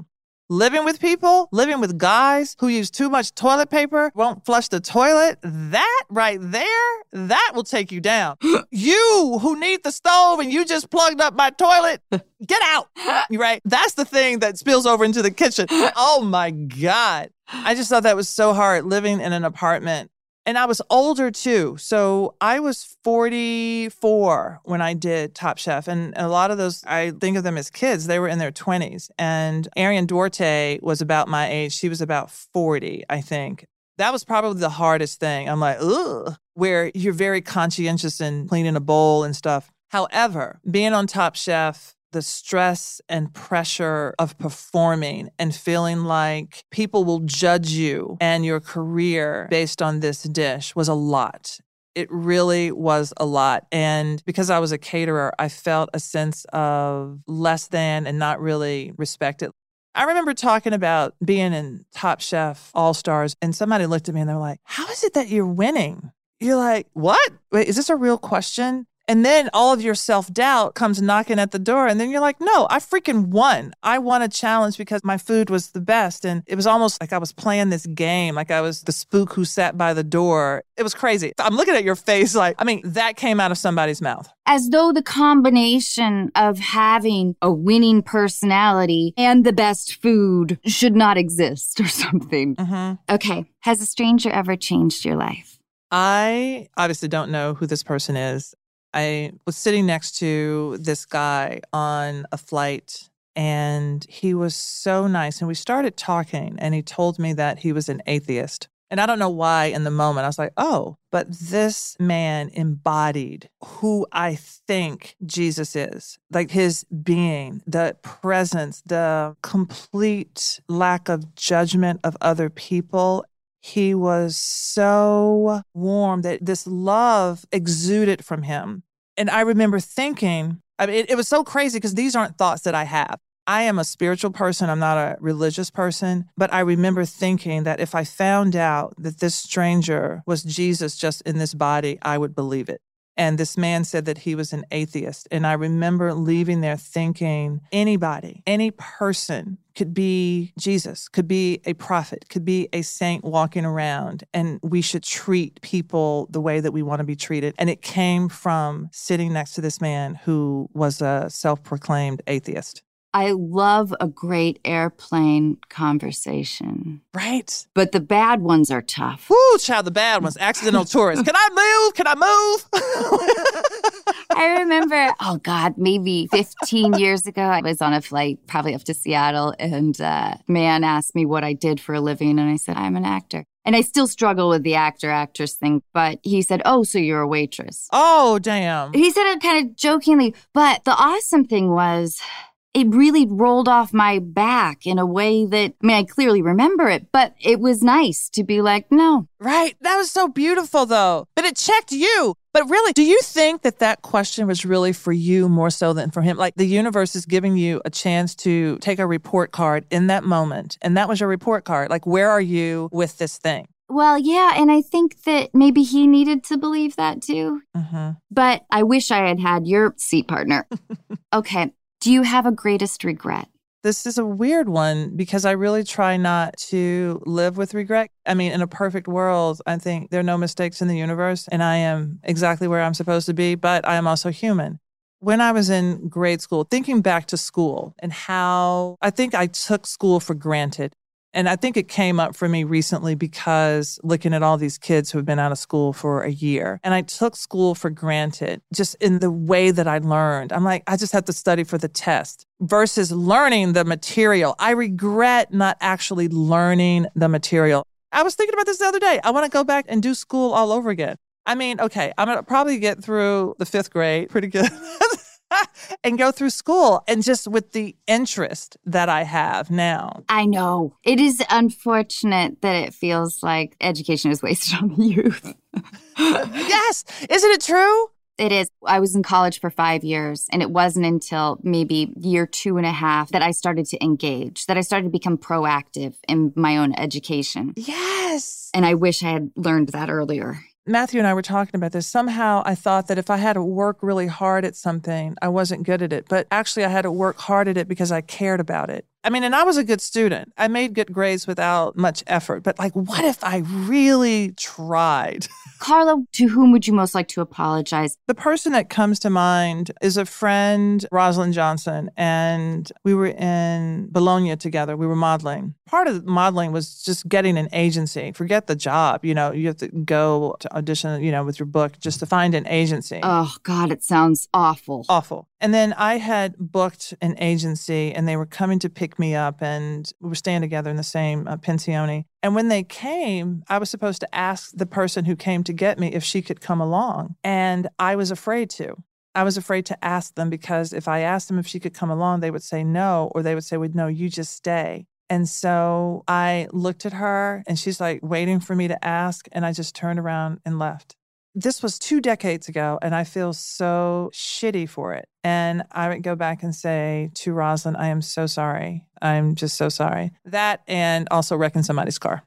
living with people, living with guys who use too much toilet paper, won't flush the toilet, that right there, that will take you down. You who need the stove and you just plugged up my toilet, get out, right? That's the thing that spills over into the kitchen. Oh my God. I just thought that was so hard living in an apartment. And I was older too. So I was forty-four when I did Top Chef. And a lot of those, I think of them as kids. They were in their twenties. And Ariane Duarte was about my age. She was about forty, I think. That was probably the hardest thing. I'm like, ugh, where you're very conscientious in cleaning a bowl and stuff. However, being on Top Chef, the stress and pressure of performing and feeling like people will judge you and your career based on this dish was a lot. It really was a lot. And because I was a caterer, I felt a sense of less than and not really respected. I remember talking about being in Top Chef All-Stars, and somebody looked at me and they're like, how is it that you're winning? You're like, what? Wait, is this a real question? And then all of your self-doubt comes knocking at the door. And then you're like, no, I freaking won. I won a challenge because my food was the best. And it was almost like I was playing this game, like I was the spook who sat by the door. It was crazy. I'm looking at your face like, I mean, that came out of somebody's mouth. As though the combination of having a winning personality and the best food should not exist or something. Mm-hmm. Okay. Has a stranger ever changed your life? I obviously don't know who this person is. I was sitting next to this guy on a flight, and he was so nice. And we started talking, and he told me that he was an atheist. And I don't know why in the moment. I was like, oh, but this man embodied who I think Jesus is. Like his being, the presence, the complete lack of judgment of other people. He was so warm that this love exuded from him. And I remember thinking, I mean, it, it was so crazy because these aren't thoughts that I have. I am a spiritual person. I'm not a religious person. But I remember thinking that if I found out that this stranger was Jesus just in this body, I would believe it. And this man said that he was an atheist. And I remember leaving there thinking anybody, any person could be Jesus, could be a prophet, could be a saint walking around, and we should treat people the way that we want to be treated. And it came from sitting next to this man who was a self-proclaimed atheist. I love a great airplane conversation. Right. But the bad ones are tough. Woo, child, the bad ones. Accidental tourists. Can I move? Can I move? I remember, oh God, maybe fifteen years ago, I was on a flight probably up to Seattle, and a man asked me what I did for a living, and I said, I'm an actor. And I still struggle with the actor-actress thing, but he said, oh, so you're a waitress. Oh, damn. He said it kind of jokingly, but the awesome thing was, it really rolled off my back in a way that, I mean, I clearly remember it, but it was nice to be like, no. Right. That was so beautiful, though. But it checked you. But really, do you think that that question was really for you more so than for him? Like the universe is giving you a chance to take a report card in that moment, and that was your report card. Like, where are you with this thing? Well, yeah, and I think that maybe he needed to believe that too. Mm-hmm. But I wish I had had your seat partner. Okay. Do you have a greatest regret? This is a weird one because I really try not to live with regret. I mean, in a perfect world, I think there are no mistakes in the universe, and I am exactly where I'm supposed to be, but I am also human. When I was in grade school, thinking back to school and how I think I took school for granted. And I think it came up for me recently because looking at all these kids who have been out of school for a year, and I took school for granted just in the way that I learned. I'm like, I just have to study for the test versus learning the material. I regret not actually learning the material. I was thinking about this the other day. I want to go back and do school all over again. I mean, okay, I'm going to probably get through the fifth grade pretty good. And go through school and just with the interest that I have now. I know. It is unfortunate that it feels like education is wasted on the youth. Yes. Isn't it true? It is. I was in college for five years, and it wasn't until maybe year two and a half that I started to engage, that I started to become proactive in my own education. Yes. And I wish I had learned that earlier. Matthew and I were talking about this. Somehow I thought that if I had to work really hard at something, I wasn't good at it. But actually I had to work hard at it because I cared about it. I mean, and I was a good student. I made good grades without much effort. But like, what if I really tried? Carla, to whom would you most like to apologize? The person that comes to mind is a friend, Rosalind Johnson, and we were in Bologna together. We were modeling. Part of modeling was just getting an agency. Forget the job. You know, you have to go to audition, you know, with your book just to find an agency. Oh, God, it sounds awful. Awful. And then I had booked an agency and they were coming to pick me up and we were staying together in the same uh, pensione. And when they came, I was supposed to ask the person who came to get me if she could come along. And I was afraid to. I was afraid to ask them because if I asked them if she could come along, they would say no, or they would say, well, no, you just stay. And so I looked at her and she's like waiting for me to ask. And I just turned around and left. This was two decades ago, and I feel so shitty for it. And I would go back and say to Rosalind, I am so sorry. I'm just so sorry. That and also wrecking somebody's car.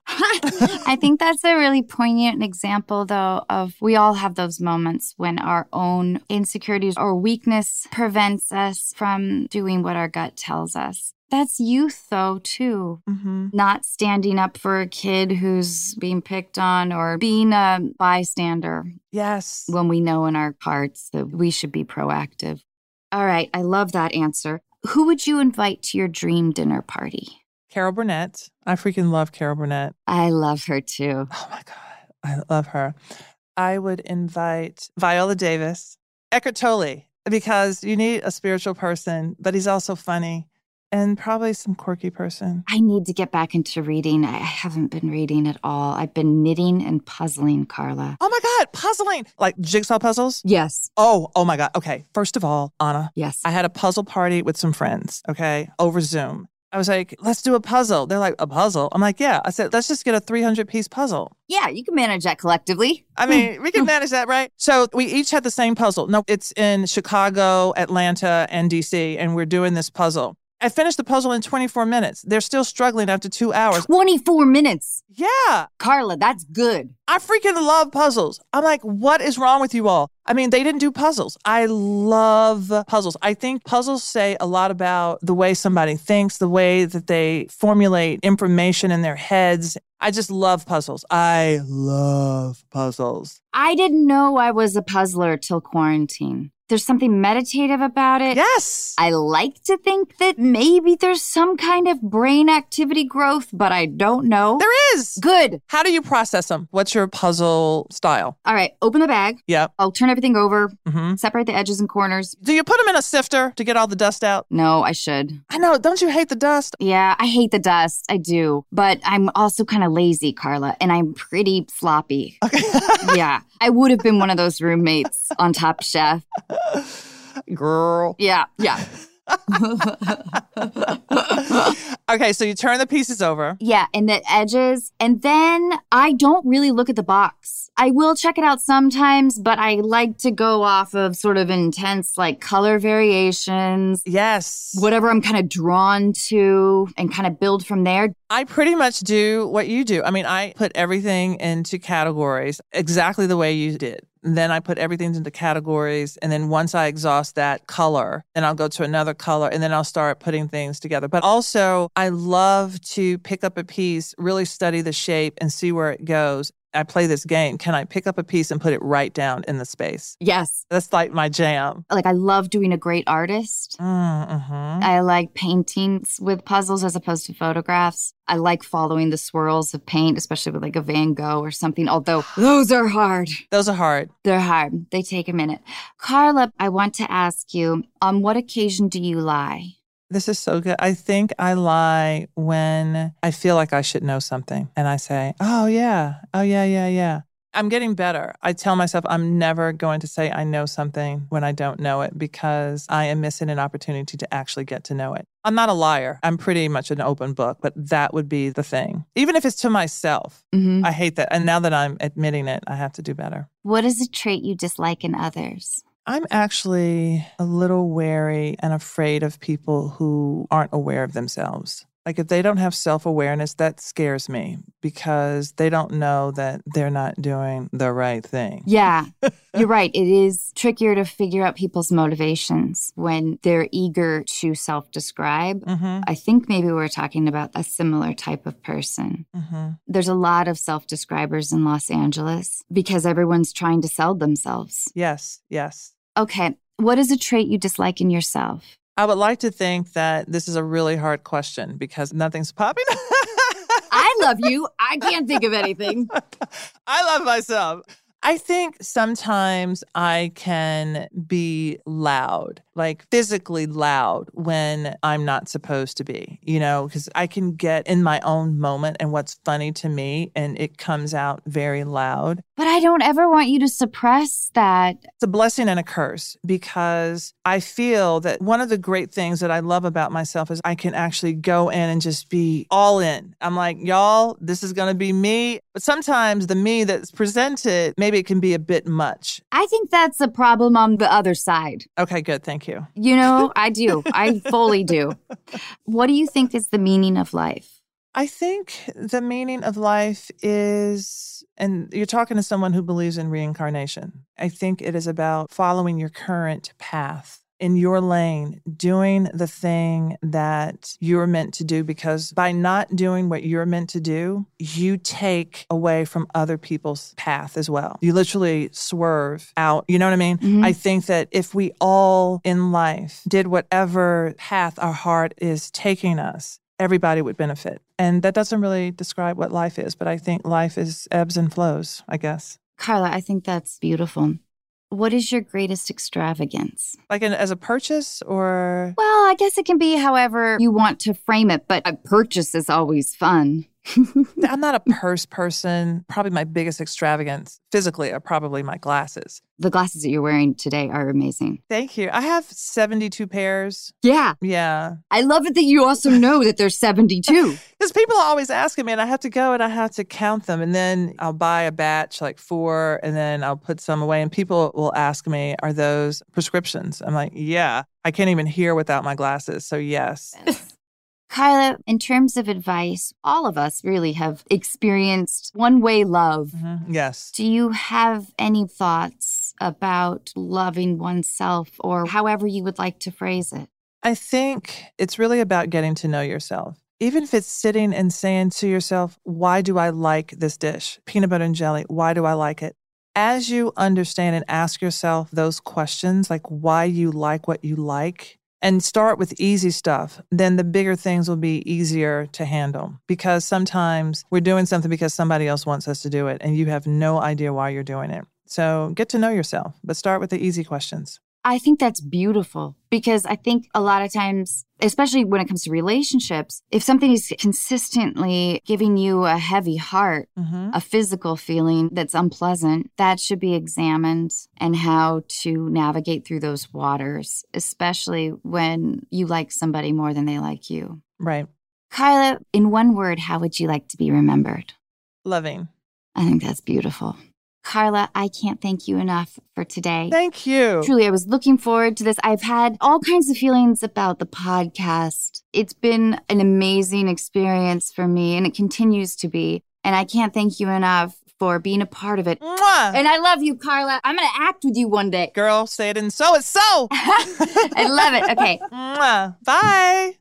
I think that's a really poignant example, though, of we all have those moments when our own insecurities or weakness prevents us from doing what our gut tells us. That's youth, though, too. Mm-hmm. Not standing up for a kid who's being picked on or being a bystander. Yes. When we know in our hearts that we should be proactive. All right, I love that answer. Who would you invite to your dream dinner party? Carol Burnett. I freaking love Carol Burnett. I love her, too. Oh, my God. I love her. I would invite Viola Davis, Eckhart Tolle, because you need a spiritual person, but he's also funny. And probably some quirky person. I need to get back into reading. I haven't been reading at all. I've been knitting and puzzling, Carla. Oh my God, puzzling. Like jigsaw puzzles? Yes. Oh, oh my God. Okay. First of all, Anna. Yes. I had a puzzle party with some friends, okay, over Zoom. I was like, let's do a puzzle. They're like, a puzzle? I'm like, yeah. I said, let's just get a three hundred piece puzzle. Yeah, you can manage that collectively. I mean, we can manage that, right? So we each had the same puzzle. No, it's in Chicago, Atlanta, and D C, and we're doing this puzzle. I finished the puzzle in twenty-four minutes. They're still struggling after two hours. twenty-four minutes? Yeah. Carla, that's good. I freaking love puzzles. I'm like, what is wrong with you all? I mean, they didn't do puzzles. I love puzzles. I think puzzles say a lot about the way somebody thinks, the way that they formulate information in their heads. I just love puzzles. I love puzzles. I didn't know I was a puzzler till quarantine. There's something meditative about it. Yes. I like to think that maybe there's some kind of brain activity growth, but I don't know. There is. Good. How do you process them? What's your puzzle style? All right, open the bag. Yep. I'll turn everything over, Mm-hmm. separate the edges and corners. Do you put them in a sifter to get all the dust out? No, I should. I know. Don't you hate the dust? Yeah, I hate the dust. I do. But I'm also kind of lazy, Carla, and I'm pretty sloppy. Okay. Yeah, I would have been one of those roommates on Top Chef. Girl. Yeah, yeah. Okay, so you turn the pieces over. Yeah, and the edges. And then I don't really look at the box. I will check it out sometimes, but I like to go off of sort of intense, like, color variations. Yes. Whatever I'm kind of drawn to and kind of build from there. I pretty much do what you do. I mean, I put everything into categories exactly the way you did. And then I put everything into categories. And then once I exhaust that color, then I'll go to another color and then I'll start putting things together. But also, I love to pick up a piece, really study the shape and see where it goes. I play this game. Can I pick up a piece and put it right down in the space? Yes. That's like my jam. Like, I love doing a great artist. Mm-hmm. I like paintings with puzzles as opposed to photographs. I like following the swirls of paint, especially with like a Van Gogh or something, although those are hard. Those are hard. They're hard. They take a minute. Carla, I want to ask you, on what occasion do you lie? This is so good. I think I lie when I feel like I should know something. And I say, oh, yeah. Oh, yeah, yeah, yeah. I'm getting better. I tell myself I'm never going to say I know something when I don't know it because I am missing an opportunity to actually get to know it. I'm not a liar. I'm pretty much an open book, but that would be the thing. Even if it's to myself, Mm-hmm. I hate that. And now that I'm admitting it, I have to do better. What is a trait you dislike in others? I'm actually a little wary and afraid of people who aren't aware of themselves. Like if they don't have self-awareness, that scares me because they don't know that they're not doing the right thing. Yeah, you're right. It is trickier to figure out people's motivations when they're eager to self-describe. Mm-hmm. I think maybe we're talking about a similar type of person. Mm-hmm. There's a lot of self-describers in Los Angeles because everyone's trying to sell themselves. Yes, yes. Okay, what is a trait you dislike in yourself? I would like to think that this is a really hard question because nothing's popping. I love you. I can't think of anything. I love myself. I think sometimes I can be loud, like physically loud when I'm not supposed to be, you know, because I can get in my own moment and what's funny to me and it comes out very loud. But I don't ever want you to suppress that. It's a blessing and a curse because I feel that one of the great things that I love about myself is I can actually go in and just be all in. I'm like, y'all, this is going to be me. But sometimes the me that's presented, maybe it can be a bit much. I think that's a problem on the other side. Okay, good. Thank you. You know, I do. I fully do. What do you think is the meaning of life? I think the meaning of life is, and you're talking to someone who believes in reincarnation. I think it is about following your current path in your lane, doing the thing that you're meant to do, because by not doing what you're meant to do, you take away from other people's path as well. You literally swerve out. You know what I mean? Mm-hmm. I think that if we all in life did whatever path our heart is taking us, everybody would benefit. And that doesn't really describe what life is, but I think life is ebbs and flows, I guess. Carla, I think that's beautiful. What is your greatest extravagance? Like in, as a purchase or? Well, I guess it can be however you want to frame it, but a purchase is always fun. I'm not a purse person. Probably my biggest extravagance physically are probably my glasses. The glasses that you're wearing today are amazing. Thank you. I have seventy-two pairs. Yeah. Yeah. I love it that you also know that there's seventy-two. Because people are always asking me, and I have to go and I have to count them. And then I'll buy a batch, like four, and then I'll put some away. And people will ask me, are those prescriptions? I'm like, yeah. I can't even hear without my glasses. So yes. Kyla, in terms of advice, all of us really have experienced one-way love. Mm-hmm. Yes. Do you have any thoughts about loving oneself or however you would like to phrase it? I think it's really about getting to know yourself. Even if it's sitting and saying to yourself, why do I like this dish? Peanut butter and jelly, why do I like it? As you understand and ask yourself those questions, like why you like what you like, and start with easy stuff, then the bigger things will be easier to handle. Because sometimes we're doing something because somebody else wants us to do it, and you have no idea why you're doing it. So get to know yourself, but start with the easy questions. I think that's beautiful because I think a lot of times, especially when it comes to relationships, if something is consistently giving you a heavy heart, mm-hmm. a physical feeling that's unpleasant, that should be examined and how to navigate through those waters, especially when you like somebody more than they like you. Right. Kyla, in one word, how would you like to be remembered? Loving. I think that's beautiful. Carla, I can't thank you enough for today. Thank you. Truly, I was looking forward to this. I've had all kinds of feelings about the podcast. It's been an amazing experience for me, and it continues to be. And I can't thank you enough for being a part of it. Mwah! And I love you, Carla. I'm going to act with you one day. Girl, say it and so it's so. I love it. Okay. Mwah. Bye.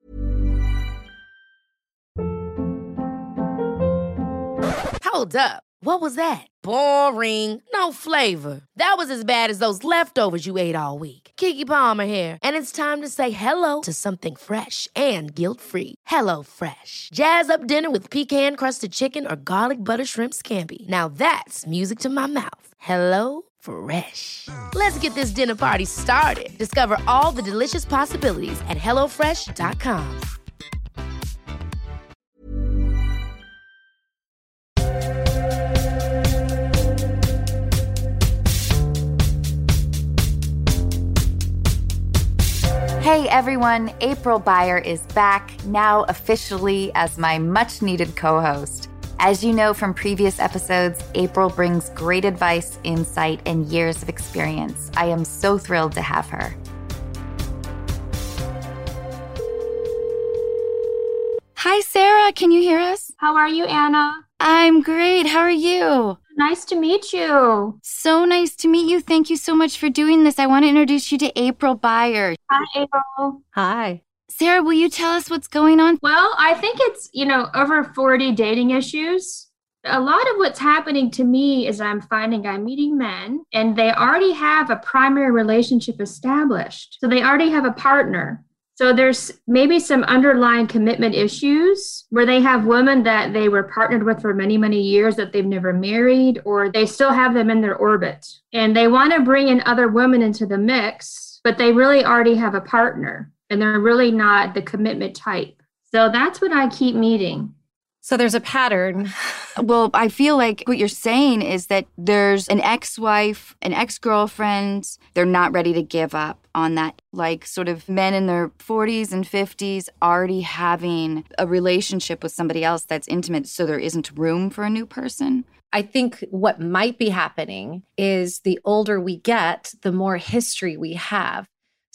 Hold up. What was that? Boring. No flavor. That was as bad as those leftovers you ate all week. Keke Palmer here, and it's time to say hello to something fresh and guilt-free. Hello Fresh. Jazz up dinner with pecan-crusted chicken or garlic butter shrimp scampi. Now that's music to my mouth. Hello Fresh. Let's get this dinner party started. Discover all the delicious possibilities at hello fresh dot com. Hey everyone, April Beyer is back, now officially as my much-needed co-host. As you know from previous episodes, April brings great advice, insight, and years of experience. I am so thrilled to have her. Hi, Sarah. Can you hear us? How are you, Anna? I'm great. How are you? Nice to meet you. So nice to meet you. Thank you so much for doing this. I want to introduce you to April Beyer. Hi, April. Hi. Sarah, will you tell us what's going on? Well, I think it's, you know, over forty dating issues. A lot of what's happening to me is I'm finding I'm meeting men and they already have a primary relationship established. So they already have a partner. So there's maybe some underlying commitment issues where they have women that they were partnered with for many, many years that they've never married, or they still have them in their orbit. And they want to bring in other women into the mix, but they really already have a partner and they're really not the commitment type. So that's what I keep meeting. So there's a pattern. Well, I feel like what you're saying is that there's an ex-wife, an ex-girlfriend. They're not ready to give up on that. Like sort of men in their forties and fifties already having a relationship with somebody else that's intimate, so there isn't room for a new person. I think what might be happening is the older we get, the more history we have.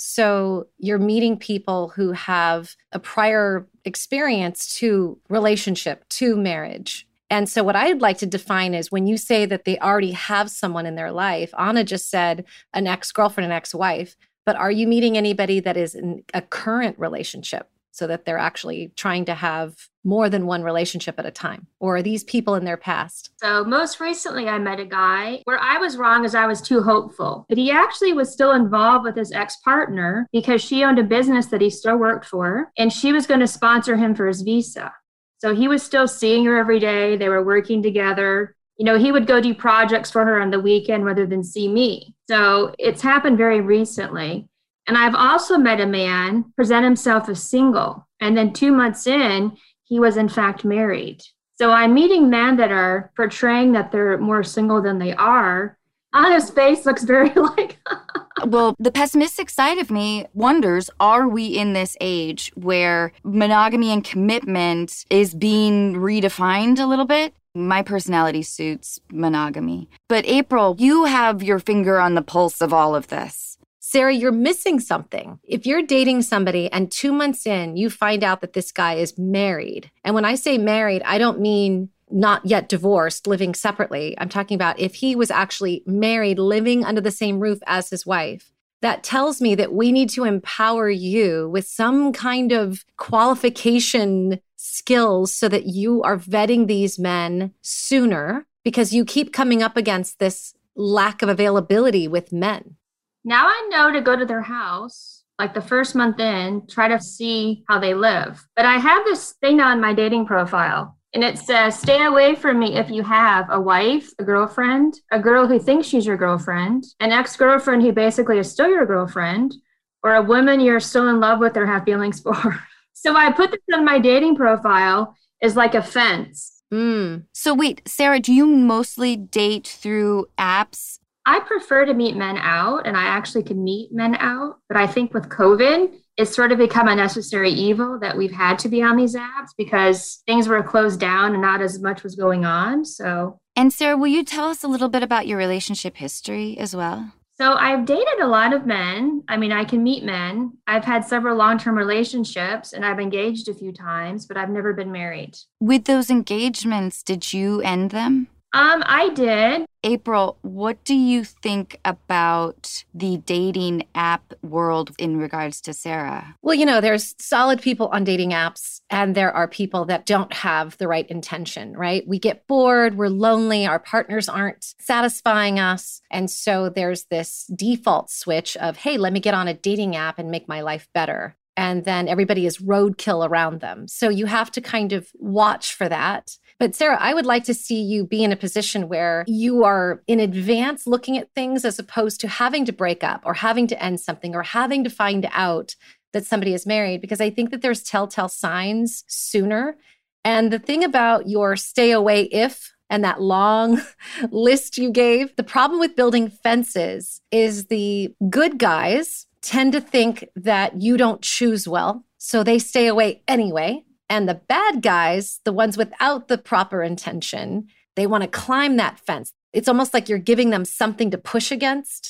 So you're meeting people who have a prior experience to relationship, to marriage. And so what I'd like to define is when you say that they already have someone in their life, Anna just said an ex-girlfriend, an ex-wife, but are you meeting anybody that is in a current relationship so that they're actually trying to have more than one relationship at a time? Or are these people in their past? So most recently I met a guy where I was wrong as I was too hopeful, but he actually was still involved with his ex-partner because she owned a business that he still worked for and she was going to sponsor him for his visa. So he was still seeing her every day. They were working together. You know, he would go do projects for her on the weekend rather than see me. So it's happened very recently. And I've also met a man present himself as single. And then two months in, he was in fact married. So I'm meeting men that are portraying that they're more single than they are. On his face looks very like... Well, the pessimistic side of me wonders, are we in this age where monogamy and commitment is being redefined a little bit? My personality suits monogamy. But April, you have your finger on the pulse of all of this. Sarah, you're missing something. If you're dating somebody and two months in, you find out that this guy is married. And when I say married, I don't mean not yet divorced, living separately. I'm talking about if he was actually married, living under the same roof as his wife. That tells me that we need to empower you with some kind of qualification skills so that you are vetting these men sooner, because you keep coming up against this lack of availability with men. Now I know to go to their house, like the first month in, try to see how they live. But I have this thing on my dating profile, and it says, stay away from me if you have a wife, a girlfriend, a girl who thinks she's your girlfriend, an ex-girlfriend who basically is still your girlfriend, or a woman you're still in love with or have feelings for. So I put this on my dating profile as like a fence. Mm. So wait, Sarah, do you mostly date through apps? I prefer to meet men out, and I actually can meet men out. But I think with COVID, it's sort of become a necessary evil that we've had to be on these apps because things were closed down and not as much was going on. So, And Sarah, will you tell us a little bit about your relationship history as well? So I've dated a lot of men. I mean, I can meet men. I've had several long-term relationships and I've engaged a few times, but I've never been married. With those engagements, did you end them? Um, I did. April, what do you think about the dating app world in regards to Sarah? Well, you know, there's solid people on dating apps and there are people that don't have the right intention, right? We get bored, we're lonely, our partners aren't satisfying us. And so there's this default switch of, hey, let me get on a dating app and make my life better. And then everybody is roadkill around them. So you have to kind of watch for that. But Sarah, I would like to see you be in a position where you are in advance looking at things as opposed to having to break up or having to end something or having to find out that somebody is married, because I think that there's telltale signs sooner. And the thing about your stay away if and that long list you gave, the problem with building fences is the good guys tend to think that you don't choose well, so they stay away anyway. And the bad guys, the ones without the proper intention, they want to climb that fence. It's almost like you're giving them something to push against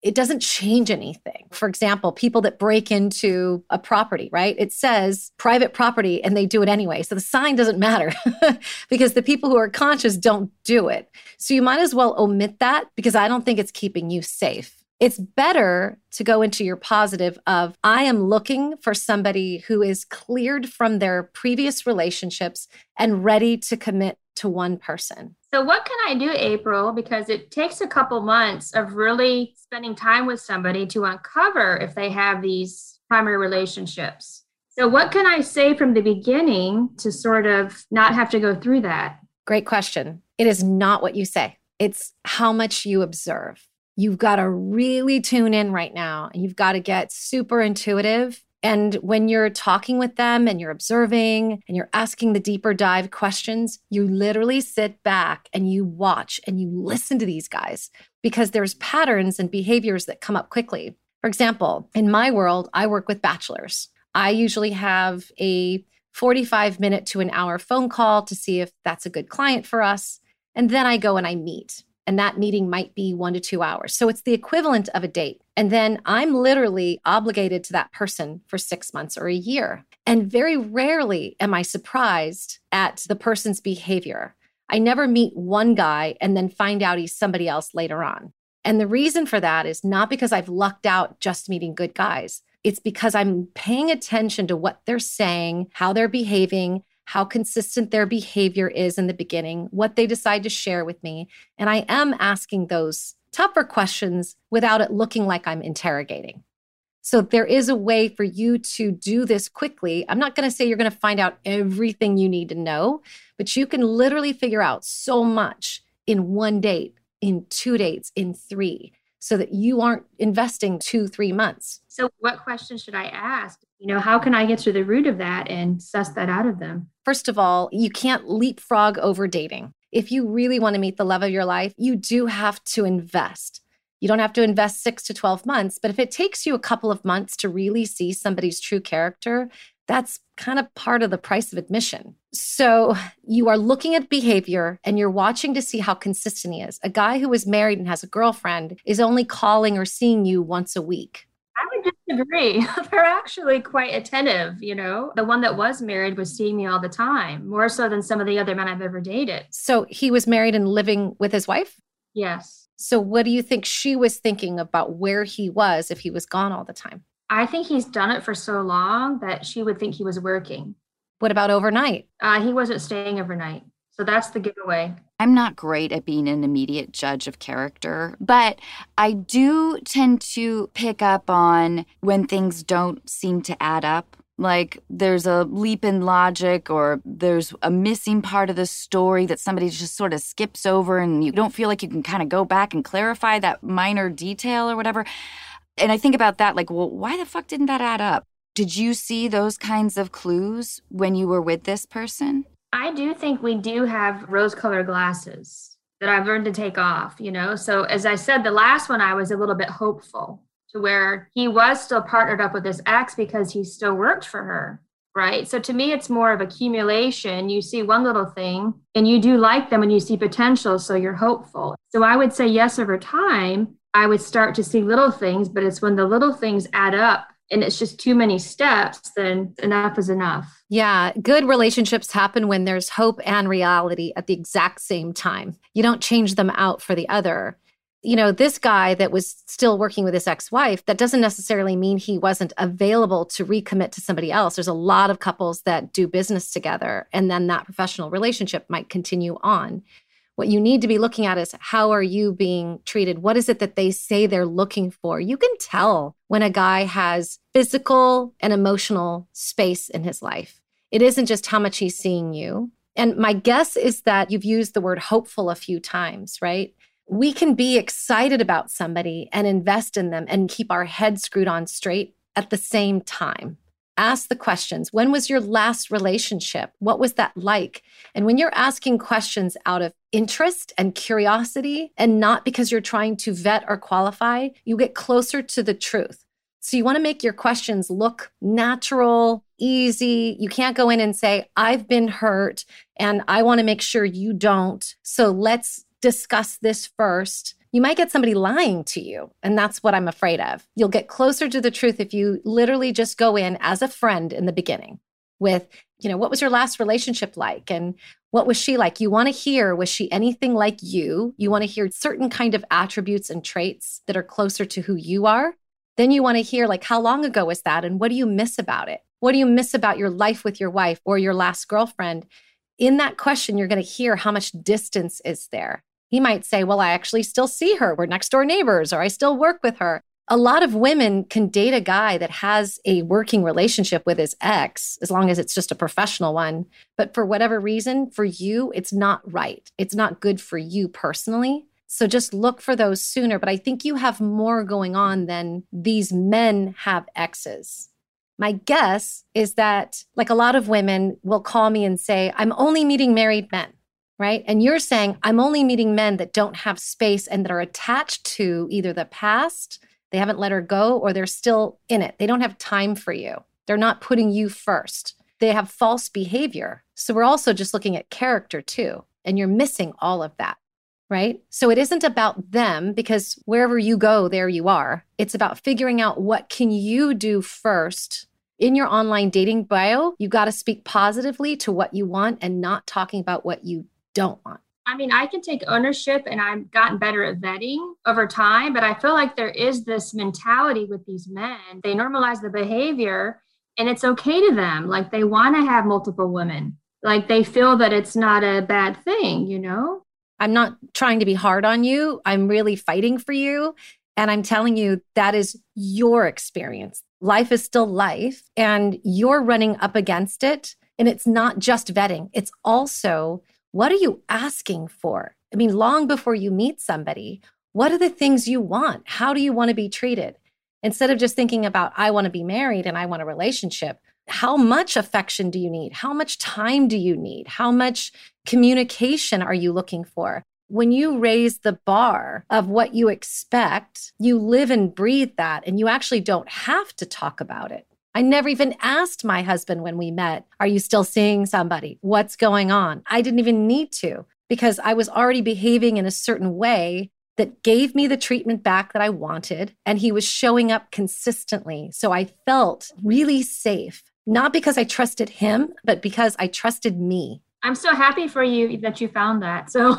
it doesn't change anything. For example, people that break into a property, right? It says private property and they do it anyway. So the sign doesn't matter because the people who are conscious don't do it. So you might as well omit that because I don't think it's keeping you safe. It's better to go into your positive of, I am looking for somebody who is cleared from their previous relationships and ready to commit to one person. So what can I do, April? Because it takes a couple months of really spending time with somebody to uncover if they have these primary relationships. So what can I say from the beginning to sort of not have to go through that? Great question. It is not what you say. It's how much you observe. You've got to really tune in right now, and you've got to get super intuitive. And when you're talking with them and you're observing and you're asking the deeper dive questions, you literally sit back and you watch and you listen to these guys because there's patterns and behaviors that come up quickly. For example, in my world, I work with bachelors. I usually have a forty-five minute to an hour phone call to see if that's a good client for us. And then I go and I meet. And that meeting might be one to two hours. So it's the equivalent of a date. And then I'm literally obligated to that person for six months or a year. And very rarely am I surprised at the person's behavior. I never meet one guy and then find out he's somebody else later on. And the reason for that is not because I've lucked out just meeting good guys. It's because I'm paying attention to what they're saying, how they're behaving, how consistent their behavior is in the beginning, what they decide to share with me. And I am asking those tougher questions without it looking like I'm interrogating. So there is a way for you to do this quickly. I'm not going to say you're going to find out everything you need to know, but you can literally figure out so much in one date, in two dates, in three, so that you aren't investing two, three months. So what questions should I ask? You know, how can I get to the root of that and suss that out of them? First of all, you can't leapfrog over dating. If you really want to meet the love of your life, you do have to invest. You don't have to invest six to twelve months, but if it takes you a couple of months to really see somebody's true character, that's kind of part of the price of admission. So you are looking at behavior and you're watching to see how consistent he is. A guy who is married and has a girlfriend is only calling or seeing you once a week. I would disagree. They're actually quite attentive, you know. The one that was married was seeing me all the time, more so than some of the other men I've ever dated. So he was married and living with his wife? Yes. So what do you think she was thinking about where he was if he was gone all the time? I think he's done it for so long that she would think he was working. What about overnight? Uh, he wasn't staying overnight. So that's the giveaway. I'm not great at being an immediate judge of character, but I do tend to pick up on when things don't seem to add up. Like there's a leap in logic or there's a missing part of the story that somebody just sort of skips over and you don't feel like you can kind of go back and clarify that minor detail or whatever. And I think about that like, well, why the fuck didn't that add up? Did you see those kinds of clues when you were with this person? I do think we do have rose-colored glasses that I've learned to take off, you know? So as I said, the last one, I was a little bit hopeful to where he was still partnered up with his ex because he still worked for her, right? So to me, it's more of accumulation. You see one little thing and you do like them and you see potential, so you're hopeful. So I would say yes, over time, I would start to see little things, but it's when the little things add up and it's just too many steps, then enough is enough. Yeah, good relationships happen when there's hope and reality at the exact same time. You don't change them out for the other. You know, this guy that was still working with his ex-wife, that doesn't necessarily mean he wasn't available to recommit to somebody else. There's a lot of couples that do business together, and then that professional relationship might continue on. What you need to be looking at is how are you being treated? What is it that they say they're looking for? You can tell when a guy has physical and emotional space in his life. It isn't just how much he's seeing you. And my guess is that you've used the word hopeful a few times, right? We can be excited about somebody and invest in them and keep our head screwed on straight at the same time. Ask the questions. When was your last relationship? What was that like? And when you're asking questions out of interest and curiosity and not because you're trying to vet or qualify, you get closer to the truth. So you want to make your questions look natural, easy. You can't go in and say, I've been hurt and I want to make sure you don't. So let's discuss this first. You might get somebody lying to you, and that's what I'm afraid of. You'll get closer to the truth if you literally just go in as a friend in the beginning with, you know, what was your last relationship like? And what was she like? You want to hear, was she anything like you? You want to hear certain kind of attributes and traits that are closer to who you are. Then you want to hear, like, how long ago was that? And what do you miss about it? What do you miss about your life with your wife or your last girlfriend? In that question, you're going to hear how much distance is there. He might say, well, I actually still see her. We're next door neighbors, or I still work with her. A lot of women can date a guy that has a working relationship with his ex, as long as it's just a professional one. But for whatever reason, for you, it's not right. It's not good for you personally. So just look for those sooner. But I think you have more going on than these men have exes. My guess is that, like, a lot of women will call me and say, I'm only meeting married men, right? And you're saying, I'm only meeting men that don't have space and that are attached to either the past, they haven't let her go, or they're still in it. They don't have time for you. They're not putting you first. They have false behavior. So we're also just looking at character too. And you're missing all of that, right? So it isn't about them, because wherever you go, there you are. It's about figuring out, what can you do first? In your online dating bio, you got to speak positively to what you want and not talking about what you don't want. I mean, I can take ownership, and I've gotten better at vetting over time, but I feel like there is this mentality with these men. They normalize the behavior, and it's okay to them. Like, they want to have multiple women. Like, they feel that it's not a bad thing, you know? I'm not trying to be hard on you. I'm really fighting for you. And I'm telling you, that is your experience. Life is still life, and you're running up against it. And it's not just vetting. It's also, what are you asking for? I mean, long before you meet somebody, what are the things you want? How do you want to be treated? Instead of just thinking about, I want to be married and I want a relationship, how much affection do you need? How much time do you need? How much communication are you looking for? When you raise the bar of what you expect, you live and breathe that, and you actually don't have to talk about it. I never even asked my husband when we met, are you still seeing somebody? What's going on? I didn't even need to, because I was already behaving in a certain way that gave me the treatment back that I wanted. And he was showing up consistently. So I felt really safe, not because I trusted him, but because I trusted me. I'm so happy for you that you found that. So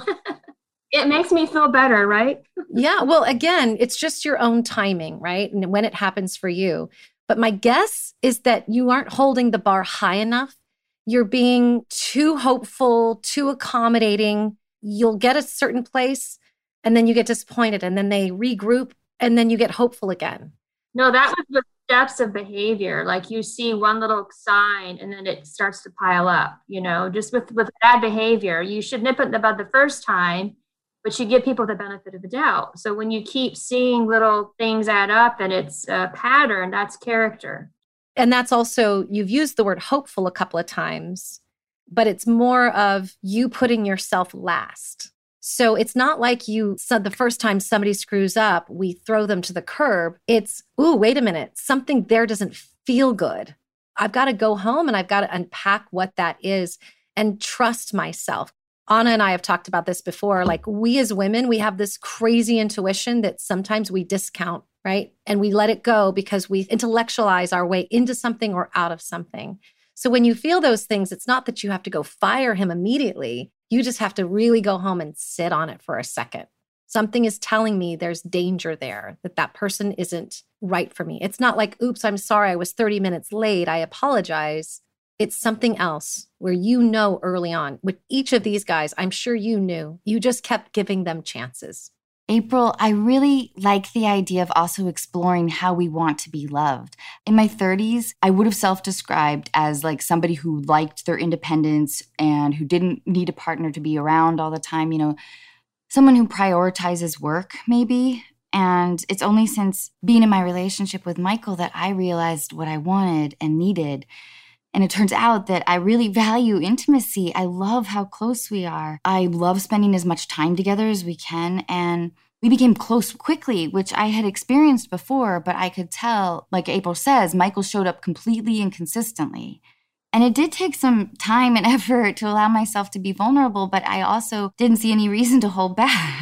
it makes me feel better, right? Yeah. Well, again, it's just your own timing, right? And when it happens for you. But my guess is that you aren't holding the bar high enough. You're being too hopeful, too accommodating. You'll get a certain place and then you get disappointed, and then they regroup, and then you get hopeful again. No, that was the steps of behavior. Like, you see one little sign and then it starts to pile up, you know, just with, with bad behavior. You should nip it in the bud the first time, but you give people the benefit of the doubt. So when you keep seeing little things add up and it's a pattern, that's character. And that's also, you've used the word hopeful a couple of times, but it's more of you putting yourself last. So it's not like you said the first time somebody screws up, we throw them to the curb. It's, ooh, wait a minute, something there doesn't feel good. I've got to go home and I've got to unpack what that is and trust myself. Anna and I have talked about this before. Like, we as women, we have this crazy intuition that sometimes we discount, right? And we let it go because we intellectualize our way into something or out of something. So when you feel those things, it's not that you have to go fire him immediately. You just have to really go home and sit on it for a second. Something is telling me there's danger there, that that person isn't right for me. It's not like, oops, I'm sorry, I was thirty minutes late, I apologize. It's something else where you know early on. With each of these guys, I'm sure you knew. You just kept giving them chances. April, I really like the idea of also exploring how we want to be loved. In my thirties, I would have self-described as like somebody who liked their independence and who didn't need a partner to be around all the time, you know, someone who prioritizes work maybe. And it's only since being in my relationship with Michael that I realized what I wanted and needed. And it turns out that I really value intimacy. I love how close we are. I love spending as much time together as we can. And we became close quickly, which I had experienced before, but I could tell, like April says, Michael showed up completely and consistently. And it did take some time and effort to allow myself to be vulnerable, but I also didn't see any reason to hold back.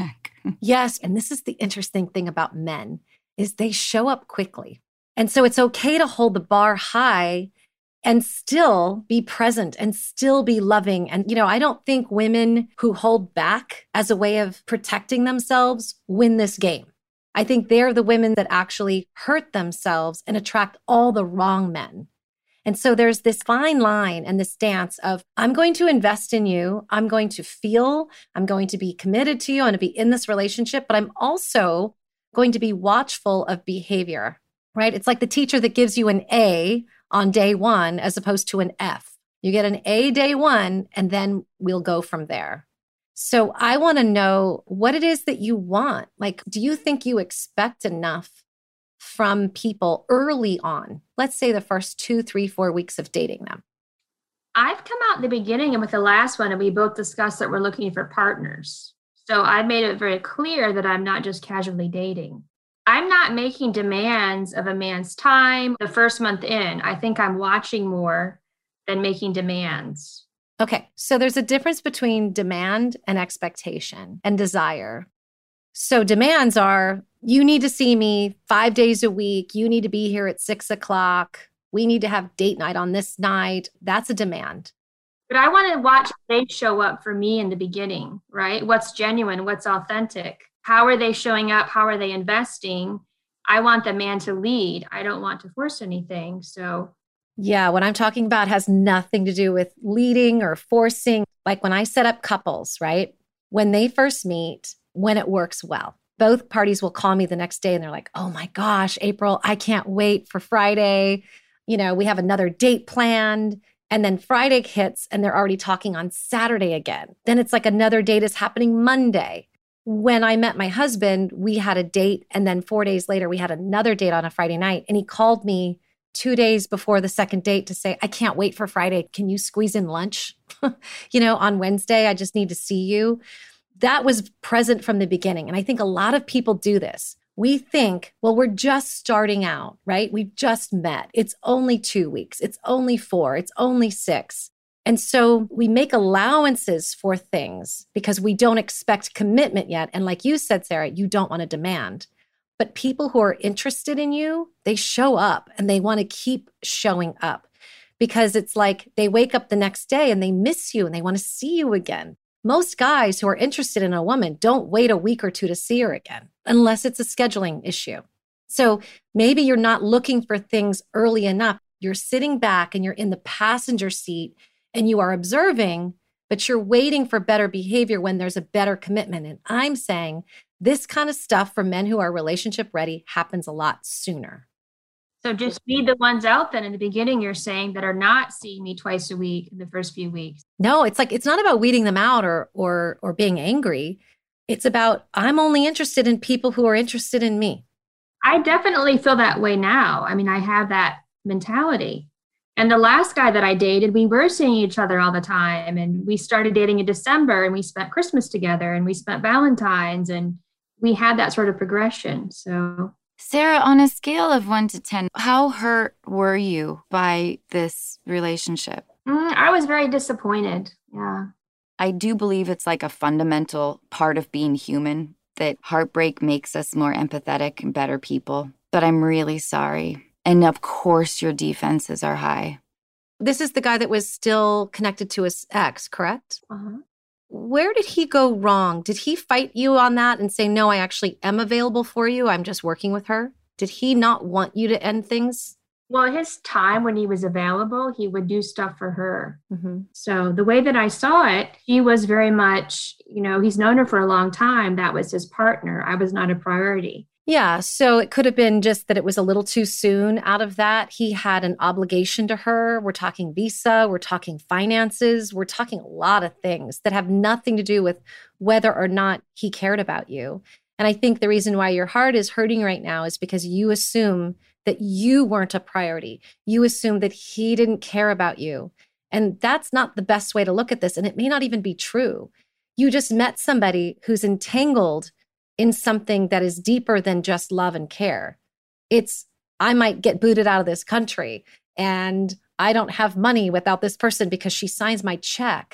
Yes. And this is the interesting thing about men is they show up quickly. And so it's okay to hold the bar high and still be present and still be loving. And, you know, I don't think women who hold back as a way of protecting themselves win this game. I think they're the women that actually hurt themselves and attract all the wrong men. And so there's this fine line and this dance of, I'm going to invest in you. I'm going to feel, I'm going to be committed to you. I'm going to be in this relationship, but I'm also going to be watchful of behavior, right? It's like the teacher that gives you an A on day one as opposed to an F. You get an A day one, and then we'll go from there. So I want to know what it is that you want. Like, do you think you expect enough from people early on? Let's say the first two, three, four weeks of dating them. I've come out in the beginning and with the last one, and we both discussed that we're looking for partners. So I made it very clear that I'm not just casually dating. I'm not making demands of a man's time the first month in. I think I'm watching more than making demands. Okay, so there's a difference between demand and expectation and desire. So demands are, you need to see me five days a week. You need to be here at six o'clock. We need to have date night on this night. That's a demand. But I want to watch they show up for me in the beginning, right? What's genuine? What's authentic? How are they showing up? How are they investing? I want the man to lead. I don't want to force anything. So yeah, what I'm talking about has nothing to do with leading or forcing. Like when I set up couples, right? When they first meet, when it works well, both parties will call me the next day and they're like, oh my gosh, April, I can't wait for Friday. You know, we have another date planned. And then Friday hits and they're already talking on Saturday again. Then it's like another date is happening Monday. When I met my husband, we had a date. And then four days later, we had another date on a Friday night. And he called me two days before the second date to say, I can't wait for Friday. Can you squeeze in lunch? you know, on Wednesday, I just need to see you. That was present from the beginning. And I think a lot of people do this. We think, well, we're just starting out, right? We've just met. It's only two weeks. It's only four. It's only six. And so we make allowances for things because we don't expect commitment yet. And like you said, Sarah, you don't want to demand. But people who are interested in you, they show up and they want to keep showing up because it's like they wake up the next day and they miss you and they want to see you again. Most guys who are interested in a woman don't wait a week or two to see her again, unless it's a scheduling issue. So maybe you're not looking for things early enough. You're sitting back and you're in the passenger seat and you are observing, but you're waiting for better behavior when there's a better commitment. And I'm saying this kind of stuff for men who are relationship ready happens a lot sooner. So just weed the ones out then in the beginning, you're saying, that are not seeing me twice a week in the first few weeks. No, it's like, it's not about weeding them out or or or being angry. It's about, I'm only interested in people who are interested in me. I definitely feel that way now. I mean, I have that mentality. And the last guy that I dated, we were seeing each other all the time. And we started dating in December and we spent Christmas together and we spent Valentine's and we had that sort of progression. So Sarah, on a scale of one to ten, how hurt were you by this relationship? Mm, I was very disappointed. Yeah. I do believe it's like a fundamental part of being human, that heartbreak makes us more empathetic and better people. But I'm really sorry. And of course, your defenses are high. This is the guy that was still connected to his ex, correct? Uh-huh. Where did he go wrong? Did he fight you on that and say, no, I actually am available for you. I'm just working with her? Did he not want you to end things? Well, his time when he was available, he would do stuff for her. Mm-hmm. So the way that I saw it, he was very much, you know, he's known her for a long time. That was his partner. I was not a priority. Yeah. So it could have been just that it was a little too soon out of that. He had an obligation to her. We're talking visa. We're talking finances. We're talking a lot of things that have nothing to do with whether or not he cared about you. And I think the reason why your heart is hurting right now is because you assume that you weren't a priority. You assume that he didn't care about you. And that's not the best way to look at this. And it may not even be true. You just met somebody who's entangled in something that is deeper than just love and care. It's, I might get booted out of this country and I don't have money without this person because she signs my check.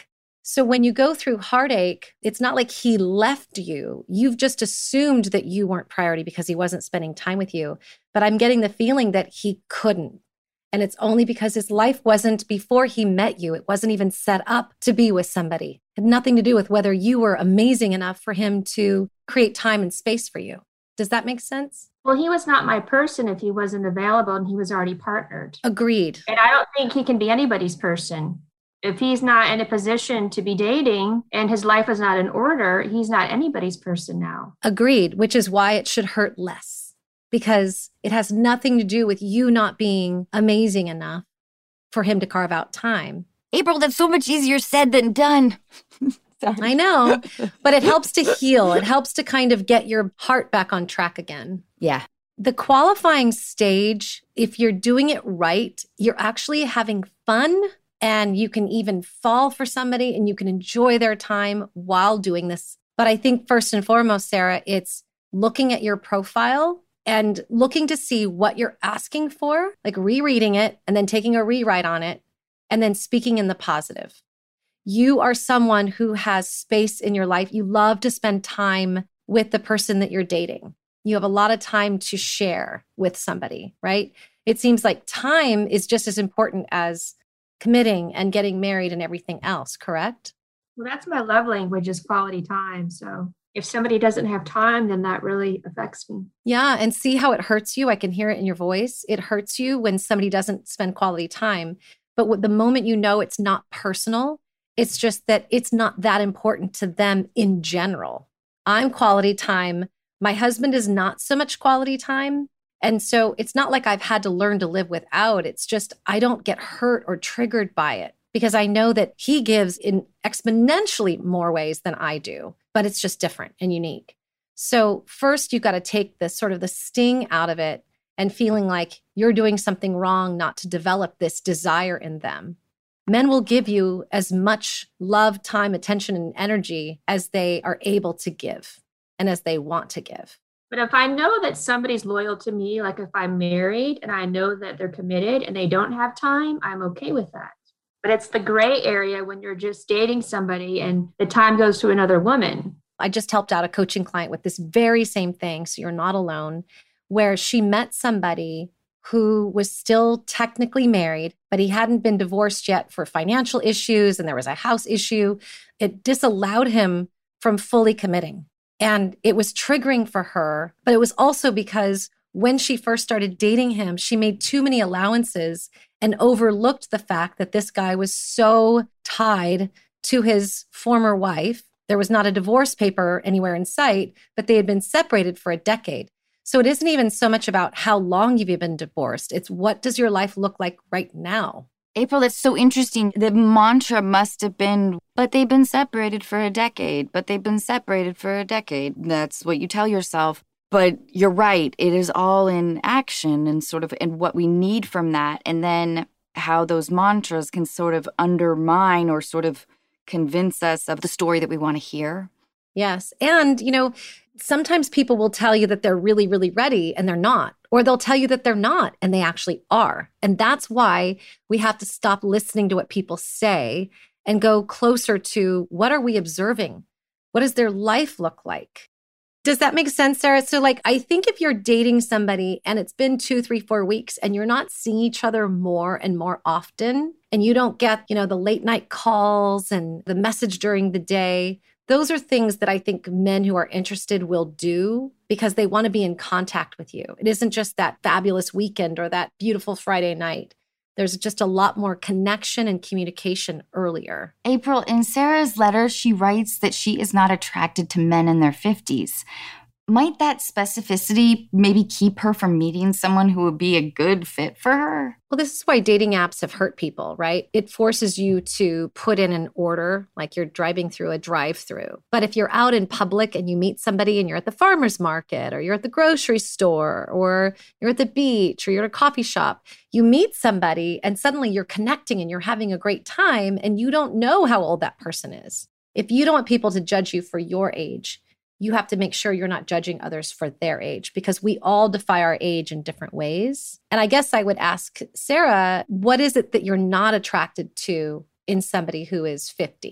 So when you go through heartache, it's not like he left you. You've just assumed that you weren't priority because he wasn't spending time with you. But I'm getting the feeling that he couldn't. And it's only because his life wasn't, before he met you, it wasn't even set up to be with somebody. It had nothing to do with whether you were amazing enough for him to create time and space for you. Does that make sense? Well, he was not my person if he wasn't available and he was already partnered. Agreed. And I don't think he can be anybody's person. If he's not in a position to be dating and his life is not in order, he's not anybody's person now. Agreed, which is why it should hurt less, because it has nothing to do with you not being amazing enough for him to carve out time. April, that's so much easier said than done. Sorry. I know, but it helps to heal. It helps to kind of get your heart back on track again. Yeah. The qualifying stage, if you're doing it right, you're actually having fun. And you can even fall for somebody and you can enjoy their time while doing this. But I think first and foremost, Sarah, it's looking at your profile and looking to see what you're asking for, like rereading it and then taking a rewrite on it and then speaking in the positive. You are someone who has space in your life. You love to spend time with the person that you're dating. You have a lot of time to share with somebody, right? It seems like time is just as important as committing and getting married and everything else, correct? Well, that's my love language, is quality time. So if somebody doesn't have time, then that really affects me. Yeah. And see how it hurts you. I can hear it in your voice. It hurts you when somebody doesn't spend quality time. But what, the moment you know it's not personal, it's just that it's not that important to them in general. I'm quality time. My husband is not so much quality time. And so it's not like I've had to learn to live without. It's just I don't get hurt or triggered by it because I know that he gives in exponentially more ways than I do, but it's just different and unique. So first, you've got to take the sort of the sting out of it and feeling like you're doing something wrong not to develop this desire in them. Men will give you as much love, time, attention, and energy as they are able to give and as they want to give. But if I know that somebody's loyal to me, like if I'm married and I know that they're committed and they don't have time, I'm okay with that. But it's the gray area when you're just dating somebody and the time goes to another woman. I just helped out a coaching client with this very same thing, so you're not alone, where she met somebody who was still technically married, but he hadn't been divorced yet for financial issues and there was a house issue. It disallowed him from fully committing. And it was triggering for her, but it was also because when she first started dating him, she made too many allowances and overlooked the fact that this guy was so tied to his former wife. There was not a divorce paper anywhere in sight, but they had been separated for a decade. So it isn't even so much about how long you've been divorced. It's what does your life look like right now? April, that's so interesting. The mantra must have been, but they've been separated for a decade, but they've been separated for a decade. That's what you tell yourself. But you're right. It is all in action and sort of in what we need from that. And then how those mantras can sort of undermine or sort of convince us of the story that we want to hear. Yes. And, you know, sometimes people will tell you that they're really, really ready and they're not. Or they'll tell you that they're not and they actually are. And that's why we have to stop listening to what people say and go closer to what are we observing? What does their life look like? Does that make sense, Sarah? So like, I think if you're dating somebody and it's been two, three, four weeks and you're not seeing each other more and more often, and you don't get, you know, the late night calls and the message during the day, those are things that I think men who are interested will do because they want to be in contact with you. It isn't just that fabulous weekend or that beautiful Friday night. There's just a lot more connection and communication earlier. April, in Sarah's letter, she writes that she is not attracted to men in their fifties. Might that specificity maybe keep her from meeting someone who would be a good fit for her? Well, this is why dating apps have hurt people, right? It forces you to put in an order, like you're driving through a drive-through. But if you're out in public and you meet somebody and you're at the farmer's market or you're at the grocery store or you're at the beach or you're at a coffee shop, you meet somebody and suddenly you're connecting and you're having a great time and you don't know how old that person is. If you don't want people to judge you for your age, you have to make sure you're not judging others for their age because we all defy our age in different ways. And I guess I would ask Sarah, what is it that you're not attracted to in somebody who is fifty?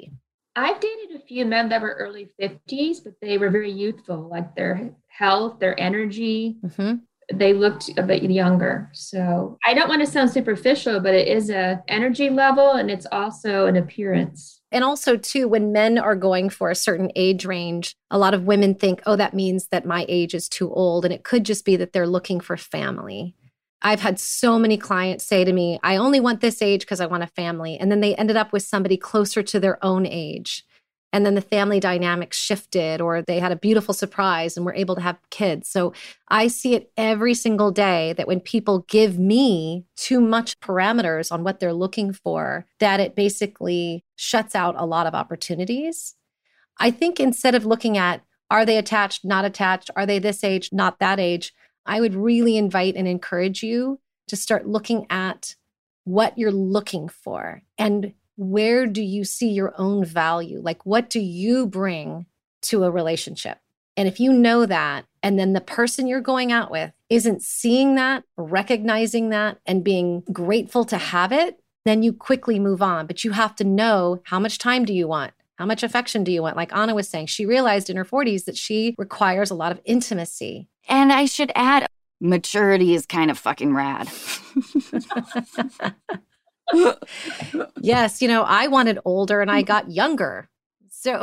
I've dated a few men that were early fifties, but they were very youthful, like their health, their energy. Mm-hmm. They looked a bit younger. So I don't want to sound superficial, but it is a energy level and it's also an appearance. And also, too, when men are going for a certain age range, a lot of women think, oh, that means that my age is too old. And it could just be that they're looking for family. I've had so many clients say to me, I only want this age because I want a family. And then they ended up with somebody closer to their own age. And then the family dynamics shifted, or they had a beautiful surprise and were able to have kids. So I see it every single day that when people give me too much parameters on what they're looking for, that it basically shuts out a lot of opportunities. I think instead of looking at, are they attached, not attached? Are they this age, not that age? I would really invite and encourage you to start looking at what you're looking for and where do you see your own value? Like, what do you bring to a relationship? And if you know that, and then the person you're going out with isn't seeing that, recognizing that, and being grateful to have it, then you quickly move on. But you have to know, how much time do you want? How much affection do you want? Like Anna was saying, she realized in her forties that she requires a lot of intimacy. And I should add, maturity is kind of fucking rad. Yes, you know, I wanted older and I got younger. So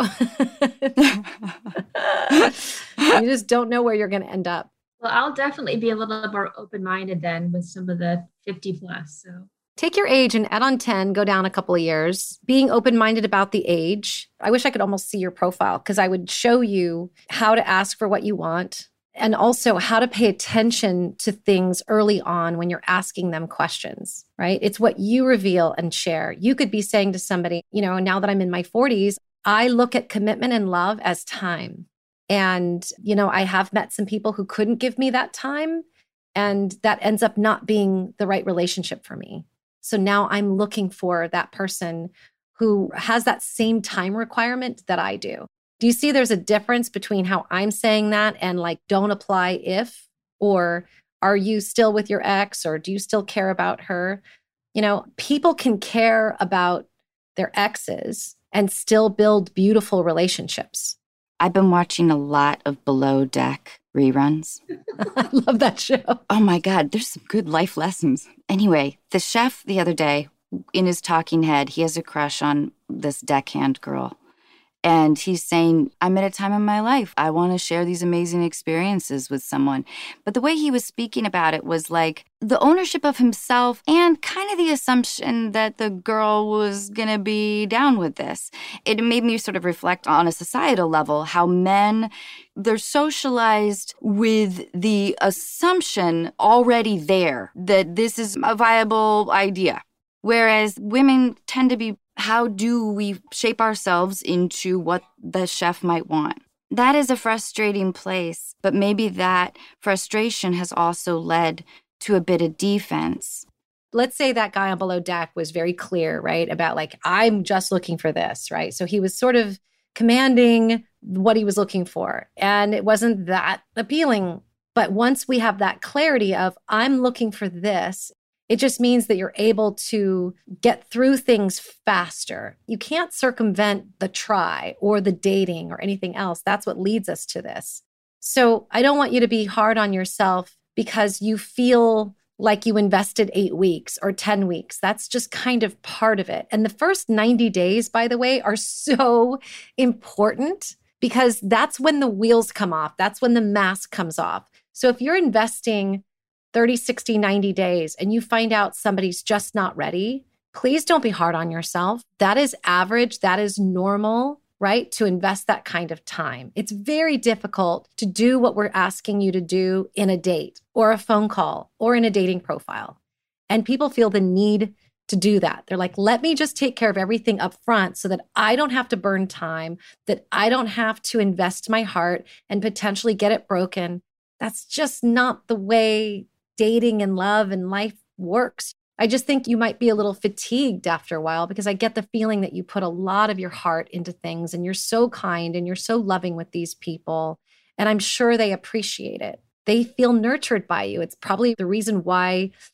you just don't know where you're going to end up. Well, I'll definitely be a little more open-minded then with some of the fifty plus. So take your age and add on ten, go down a couple of years. Being open-minded about the age. I wish I could almost see your profile because I would show you how to ask for what you want. And also how to pay attention to things early on when you're asking them questions, right? It's what you reveal and share. You could be saying to somebody, you know, now that I'm in my forties, I look at commitment and love as time. And, you know, I have met some people who couldn't give me that time, and that ends up not being the right relationship for me. So now I'm looking for that person who has that same time requirement that I do. Do you see there's a difference between how I'm saying that and like, don't apply if, or are you still with your ex, or do you still care about her? You know, people can care about their exes and still build beautiful relationships. I've been watching a lot of Below Deck reruns. I love that show. Oh my God, there's some good life lessons. Anyway, the chef the other day, in his talking head, he has a crush on this deckhand girl. And he's saying, I'm at a time in my life. I want to share these amazing experiences with someone. But the way he was speaking about it was like the ownership of himself and kind of the assumption that the girl was going to be down with this. It made me sort of reflect on a societal level how men, they're socialized with the assumption already there that this is a viable idea. Whereas women tend to be, how do we shape ourselves into what the chef might want? That is a frustrating place, but maybe that frustration has also led to a bit of defense. Let's say that guy on Below Deck was very clear, right? About like, I'm just looking for this, right? So he was sort of commanding what he was looking for, and it wasn't that appealing. But once we have that clarity of, I'm looking for this, it just means that you're able to get through things faster. You can't circumvent the try or the dating or anything else. That's what leads us to this. So I don't want you to be hard on yourself because you feel like you invested eight weeks or ten weeks. That's just kind of part of it. And the first ninety days, by the way, are so important because that's when the wheels come off. That's when the mask comes off. So if you're investing thirty, sixty, ninety days, and you find out somebody's just not ready, please don't be hard on yourself. That is average. That is normal, right? To invest that kind of time. It's very difficult to do what we're asking you to do in a date or a phone call or in a dating profile. And people feel the need to do that. They're like, let me just take care of everything up front so that I don't have to burn time, that I don't have to invest my heart and potentially get it broken. That's just not the way dating and love and life works. I just think you might be a little fatigued after a while because I get the feeling that you put a lot of your heart into things and you're so kind and you're so loving with these people. And I'm sure they appreciate it. They feel nurtured by you. It's probably the reason why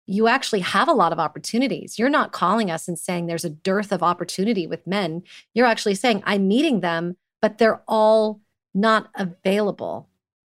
you actually have a lot of opportunities. You're not calling us and saying there's a dearth of opportunity with men. You're actually saying, I'm meeting them, but they're all not available.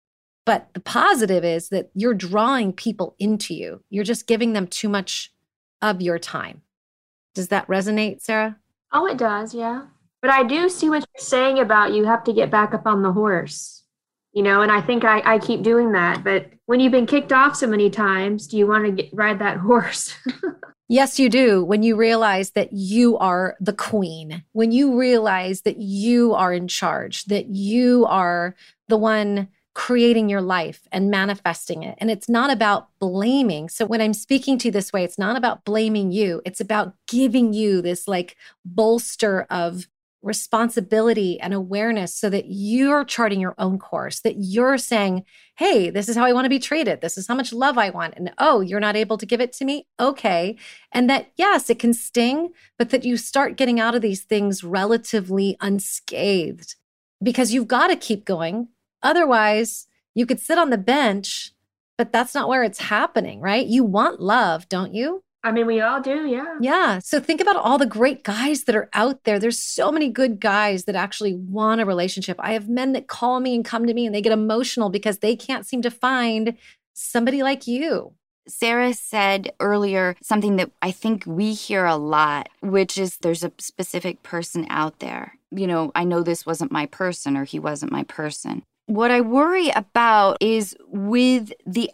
But the positive is that you're drawing people into you. You're just giving them too much of your time. Does that resonate, Sarah? Oh, it does, yeah. But I do see what you're saying about you have to get back up on the horse, you know, and I think I, I keep doing that. But when you've been kicked off so many times, do you want to get, ride that horse? Yes, you do. When you realize that you are the queen, when you realize that you are in charge, that you are the one creating your life and manifesting it. And it's not about blaming. So when I'm speaking to you this way, it's not about blaming you. It's about giving you this like bolster of responsibility and awareness so that you're charting your own course, that you're saying, hey, this is how I want to be treated. This is how much love I want. And oh, you're not able to give it to me? Okay. And that, yes, it can sting, but that you start getting out of these things relatively unscathed because you've got to keep going. Otherwise, you could sit on the bench, but that's not where it's happening, right? You want love, don't you? I mean, we all do, yeah. Yeah. So think about all the great guys that are out there. There's so many good guys that actually want a relationship. I have men that call me and come to me and they get emotional because they can't seem to find somebody like you. Sarah said earlier something that I think we hear a lot, which is there's a specific person out there. You know, I know this wasn't my person or he wasn't my person. What I worry about is with the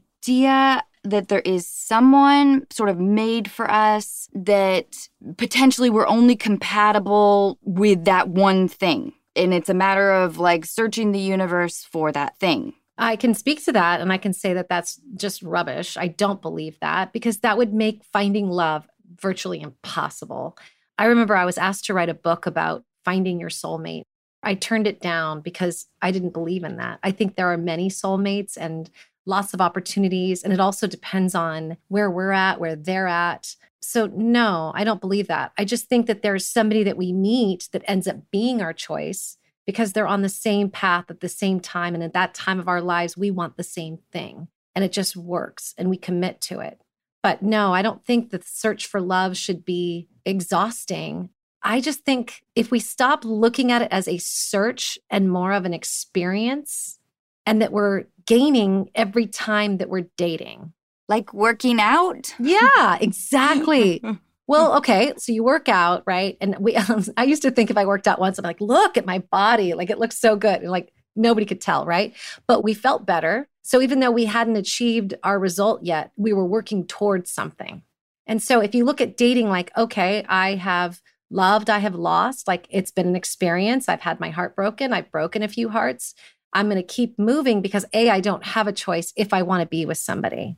idea that there is someone sort of made for us that potentially we're only compatible with that one thing. And it's a matter of like searching the universe for that thing. I can speak to that and I can say that that's just rubbish. I don't believe that because that would make finding love virtually impossible. I remember I was asked to write a book about finding your soulmate. I turned it down because I didn't believe in that. I think there are many soulmates and lots of opportunities, and it also depends on where we're at, where they're at. So no, I don't believe that. I just think that there's somebody that we meet that ends up being our choice because they're on the same path at the same time. And at that time of our lives, we want the same thing. And it just works and we commit to it. But no, I don't think that the search for love should be exhausting. I just think if we stop looking at it as a search and more of an experience, and that we're gaining every time that we're dating. Like working out? Yeah, exactly. Well, okay, so you work out, right? And we, um, I used to think if I worked out once, I'm like, look at my body. Like, it looks so good. And like, nobody could tell, right? But we felt better. So even though we hadn't achieved our result yet, we were working towards something. And so if you look at dating like, okay, I have loved, I have lost, like it's been an experience. I've had my heart broken. I've broken a few hearts. I'm going to keep moving because A, I don't have a choice if I want to be with somebody.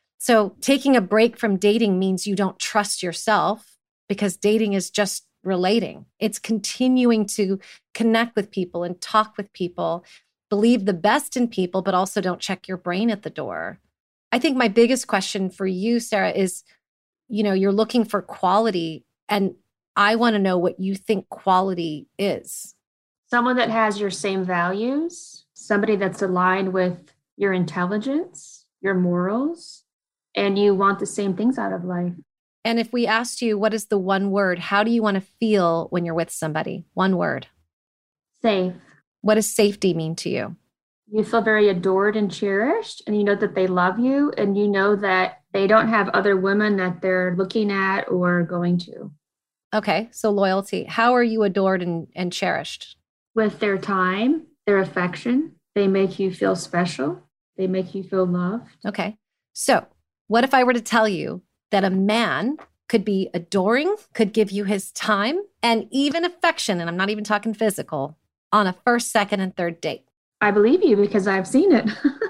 So taking a break from dating means you don't trust yourself because dating is just relating. It's continuing to connect with people and talk with people, believe the best in people, but also don't check your brain at the door. I think my biggest question for you, Sarah, is, you know, you're looking for quality, and I want to know what you think quality is. Someone that has your same values, somebody that's aligned with your intelligence, your morals, and you want the same things out of life. And if we asked you, what is the one word? How do you want to feel when you're with somebody? One word. Safe. What does safety mean to you? You feel very adored and cherished, and you know that they love you, and you know that they don't have other women that they're looking at or going to. Okay, so loyalty. How are you adored and, and cherished? With their time, their affection. They make you feel special. They make you feel loved. Okay, so what if I were to tell you that a man could be adoring, could give you his time, and even affection, and I'm not even talking physical, on a first, second, and third date? I believe you because I've seen it.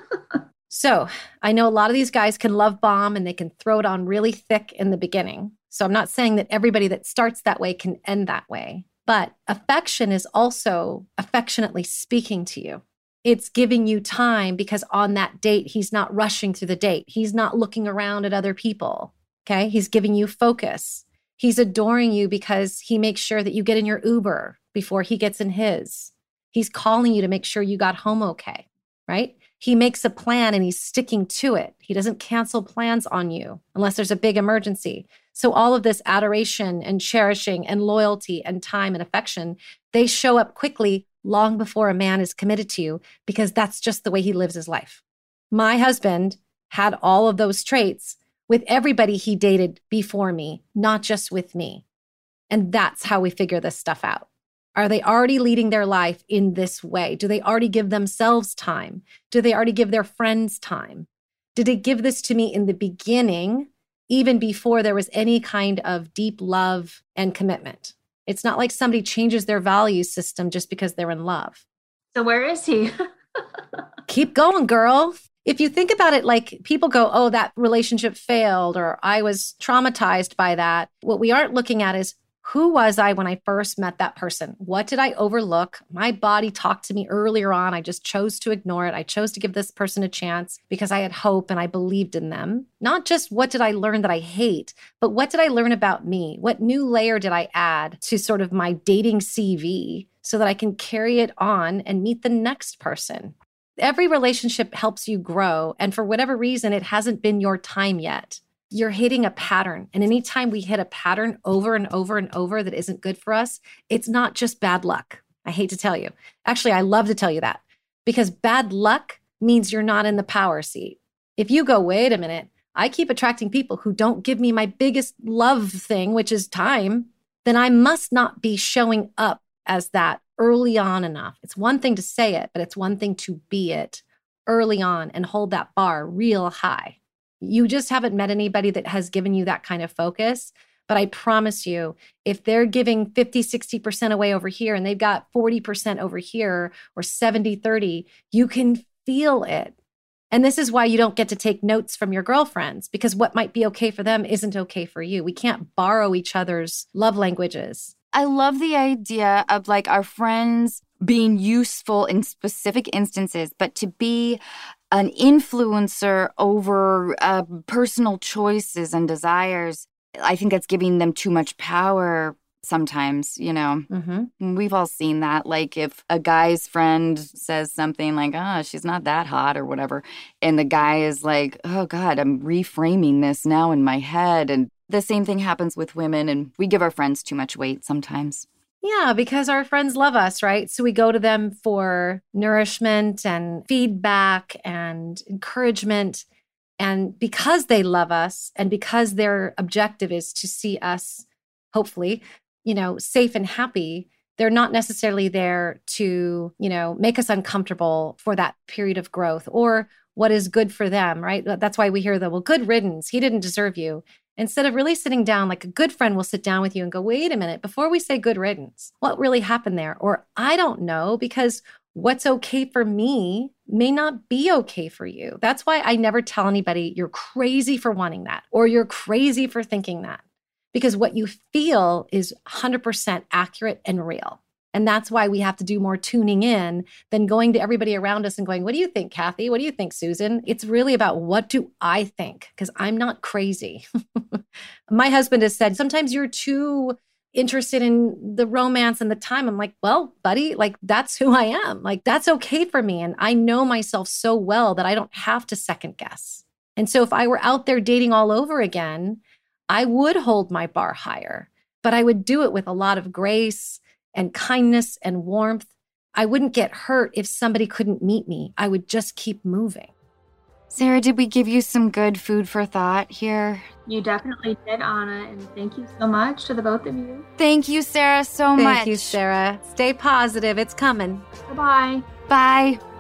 So I know a lot of these guys can love bomb and they can throw it on really thick in the beginning. So I'm not saying that everybody that starts that way can end that way. But affection is also affectionately speaking to you. It's giving you time because on that date, he's not rushing through the date. He's not looking around at other people. Okay. He's giving you focus. He's adoring you because he makes sure that you get in your Uber before he gets in his. He's calling you to make sure you got home okay, right? He makes a plan and he's sticking to it. He doesn't cancel plans on you unless there's a big emergency. So all of this adoration and cherishing and loyalty and time and affection, they show up quickly long before a man is committed to you because that's just the way he lives his life. My husband had all of those traits with everybody he dated before me, not just with me. And that's how we figure this stuff out. Are they already leading their life in this way? Do they already give themselves time? Do they already give their friends time? Did they give this to me in the beginning, even before there was any kind of deep love and commitment? It's not like somebody changes their value system just because they're in love. So where is he? Keep going, girl. If you think about it, like people go, oh, that relationship failed, or I was traumatized by that. What we aren't looking at is, who was I when I first met that person? What did I overlook? My body talked to me earlier on. I just chose to ignore it. I chose to give this person a chance because I had hope and I believed in them. Not just what did I learn that I hate, but what did I learn about me? What new layer did I add to sort of my dating C V so that I can carry it on and meet the next person? Every relationship helps you grow. And for whatever reason, it hasn't been your time yet. You're hitting a pattern. And anytime we hit a pattern over and over and over that isn't good for us, it's not just bad luck. I hate to tell you. Actually, I love to tell you that because bad luck means you're not in the power seat. If you go, wait a minute, I keep attracting people who don't give me my biggest love thing, which is time, then I must not be showing up as that early on enough. It's one thing to say it, but it's one thing to be it early on and hold that bar real high. You just haven't met anybody that has given you that kind of focus. But I promise you, if they're giving fifty, sixty percent away over here and they've got forty percent over here or seventy, thirty, you can feel it. And this is why you don't get to take notes from your girlfriends, because what might be okay for them isn't okay for you. We can't borrow each other's love languages. I love the idea of like our friends being useful in specific instances, but to be an influencer over uh, personal choices and desires, I think that's giving them too much power sometimes, you know. Mm-hmm. We've all seen that. Like if a guy's friend says something like, oh, she's not that hot or whatever, and the guy is like, oh, God, I'm reframing this now in my head. And the same thing happens with women, and we give our friends too much weight sometimes. Yeah, because our friends love us, right? So we go to them for nourishment and feedback and encouragement. And because they love us and because their objective is to see us, hopefully, you know, safe and happy, they're not necessarily there to, you know, make us uncomfortable for that period of growth or what is good for them, right? That's why we hear the, well, good riddance. He didn't deserve you. Instead of really sitting down, like a good friend will sit down with you and go, wait a minute, before we say good riddance, what really happened there? Or I don't know, because what's okay for me may not be okay for you. That's why I never tell anybody you're crazy for wanting that or you're crazy for thinking that, because what you feel is one hundred percent accurate and real. And that's why we have to do more tuning in than going to everybody around us and going, what do you think, Kathy? What do you think, Susan? It's really about what do I think? Because I'm not crazy. My husband has said, sometimes you're too interested in the romance and the time. I'm like, well, buddy, like that's who I am. Like that's okay for me. And I know myself so well that I don't have to second guess. And so if I were out there dating all over again, I would hold my bar higher, but I would do it with a lot of grace and kindness and warmth. I wouldn't get hurt if somebody couldn't meet me. I would just keep moving. Sarah, did we give you some good food for thought here? You definitely did, Anna, and thank you so much to the both of you. Thank you, Sarah, so Thank much. Thank you, Sarah. Stay positive. It's coming. Bye-bye. Bye.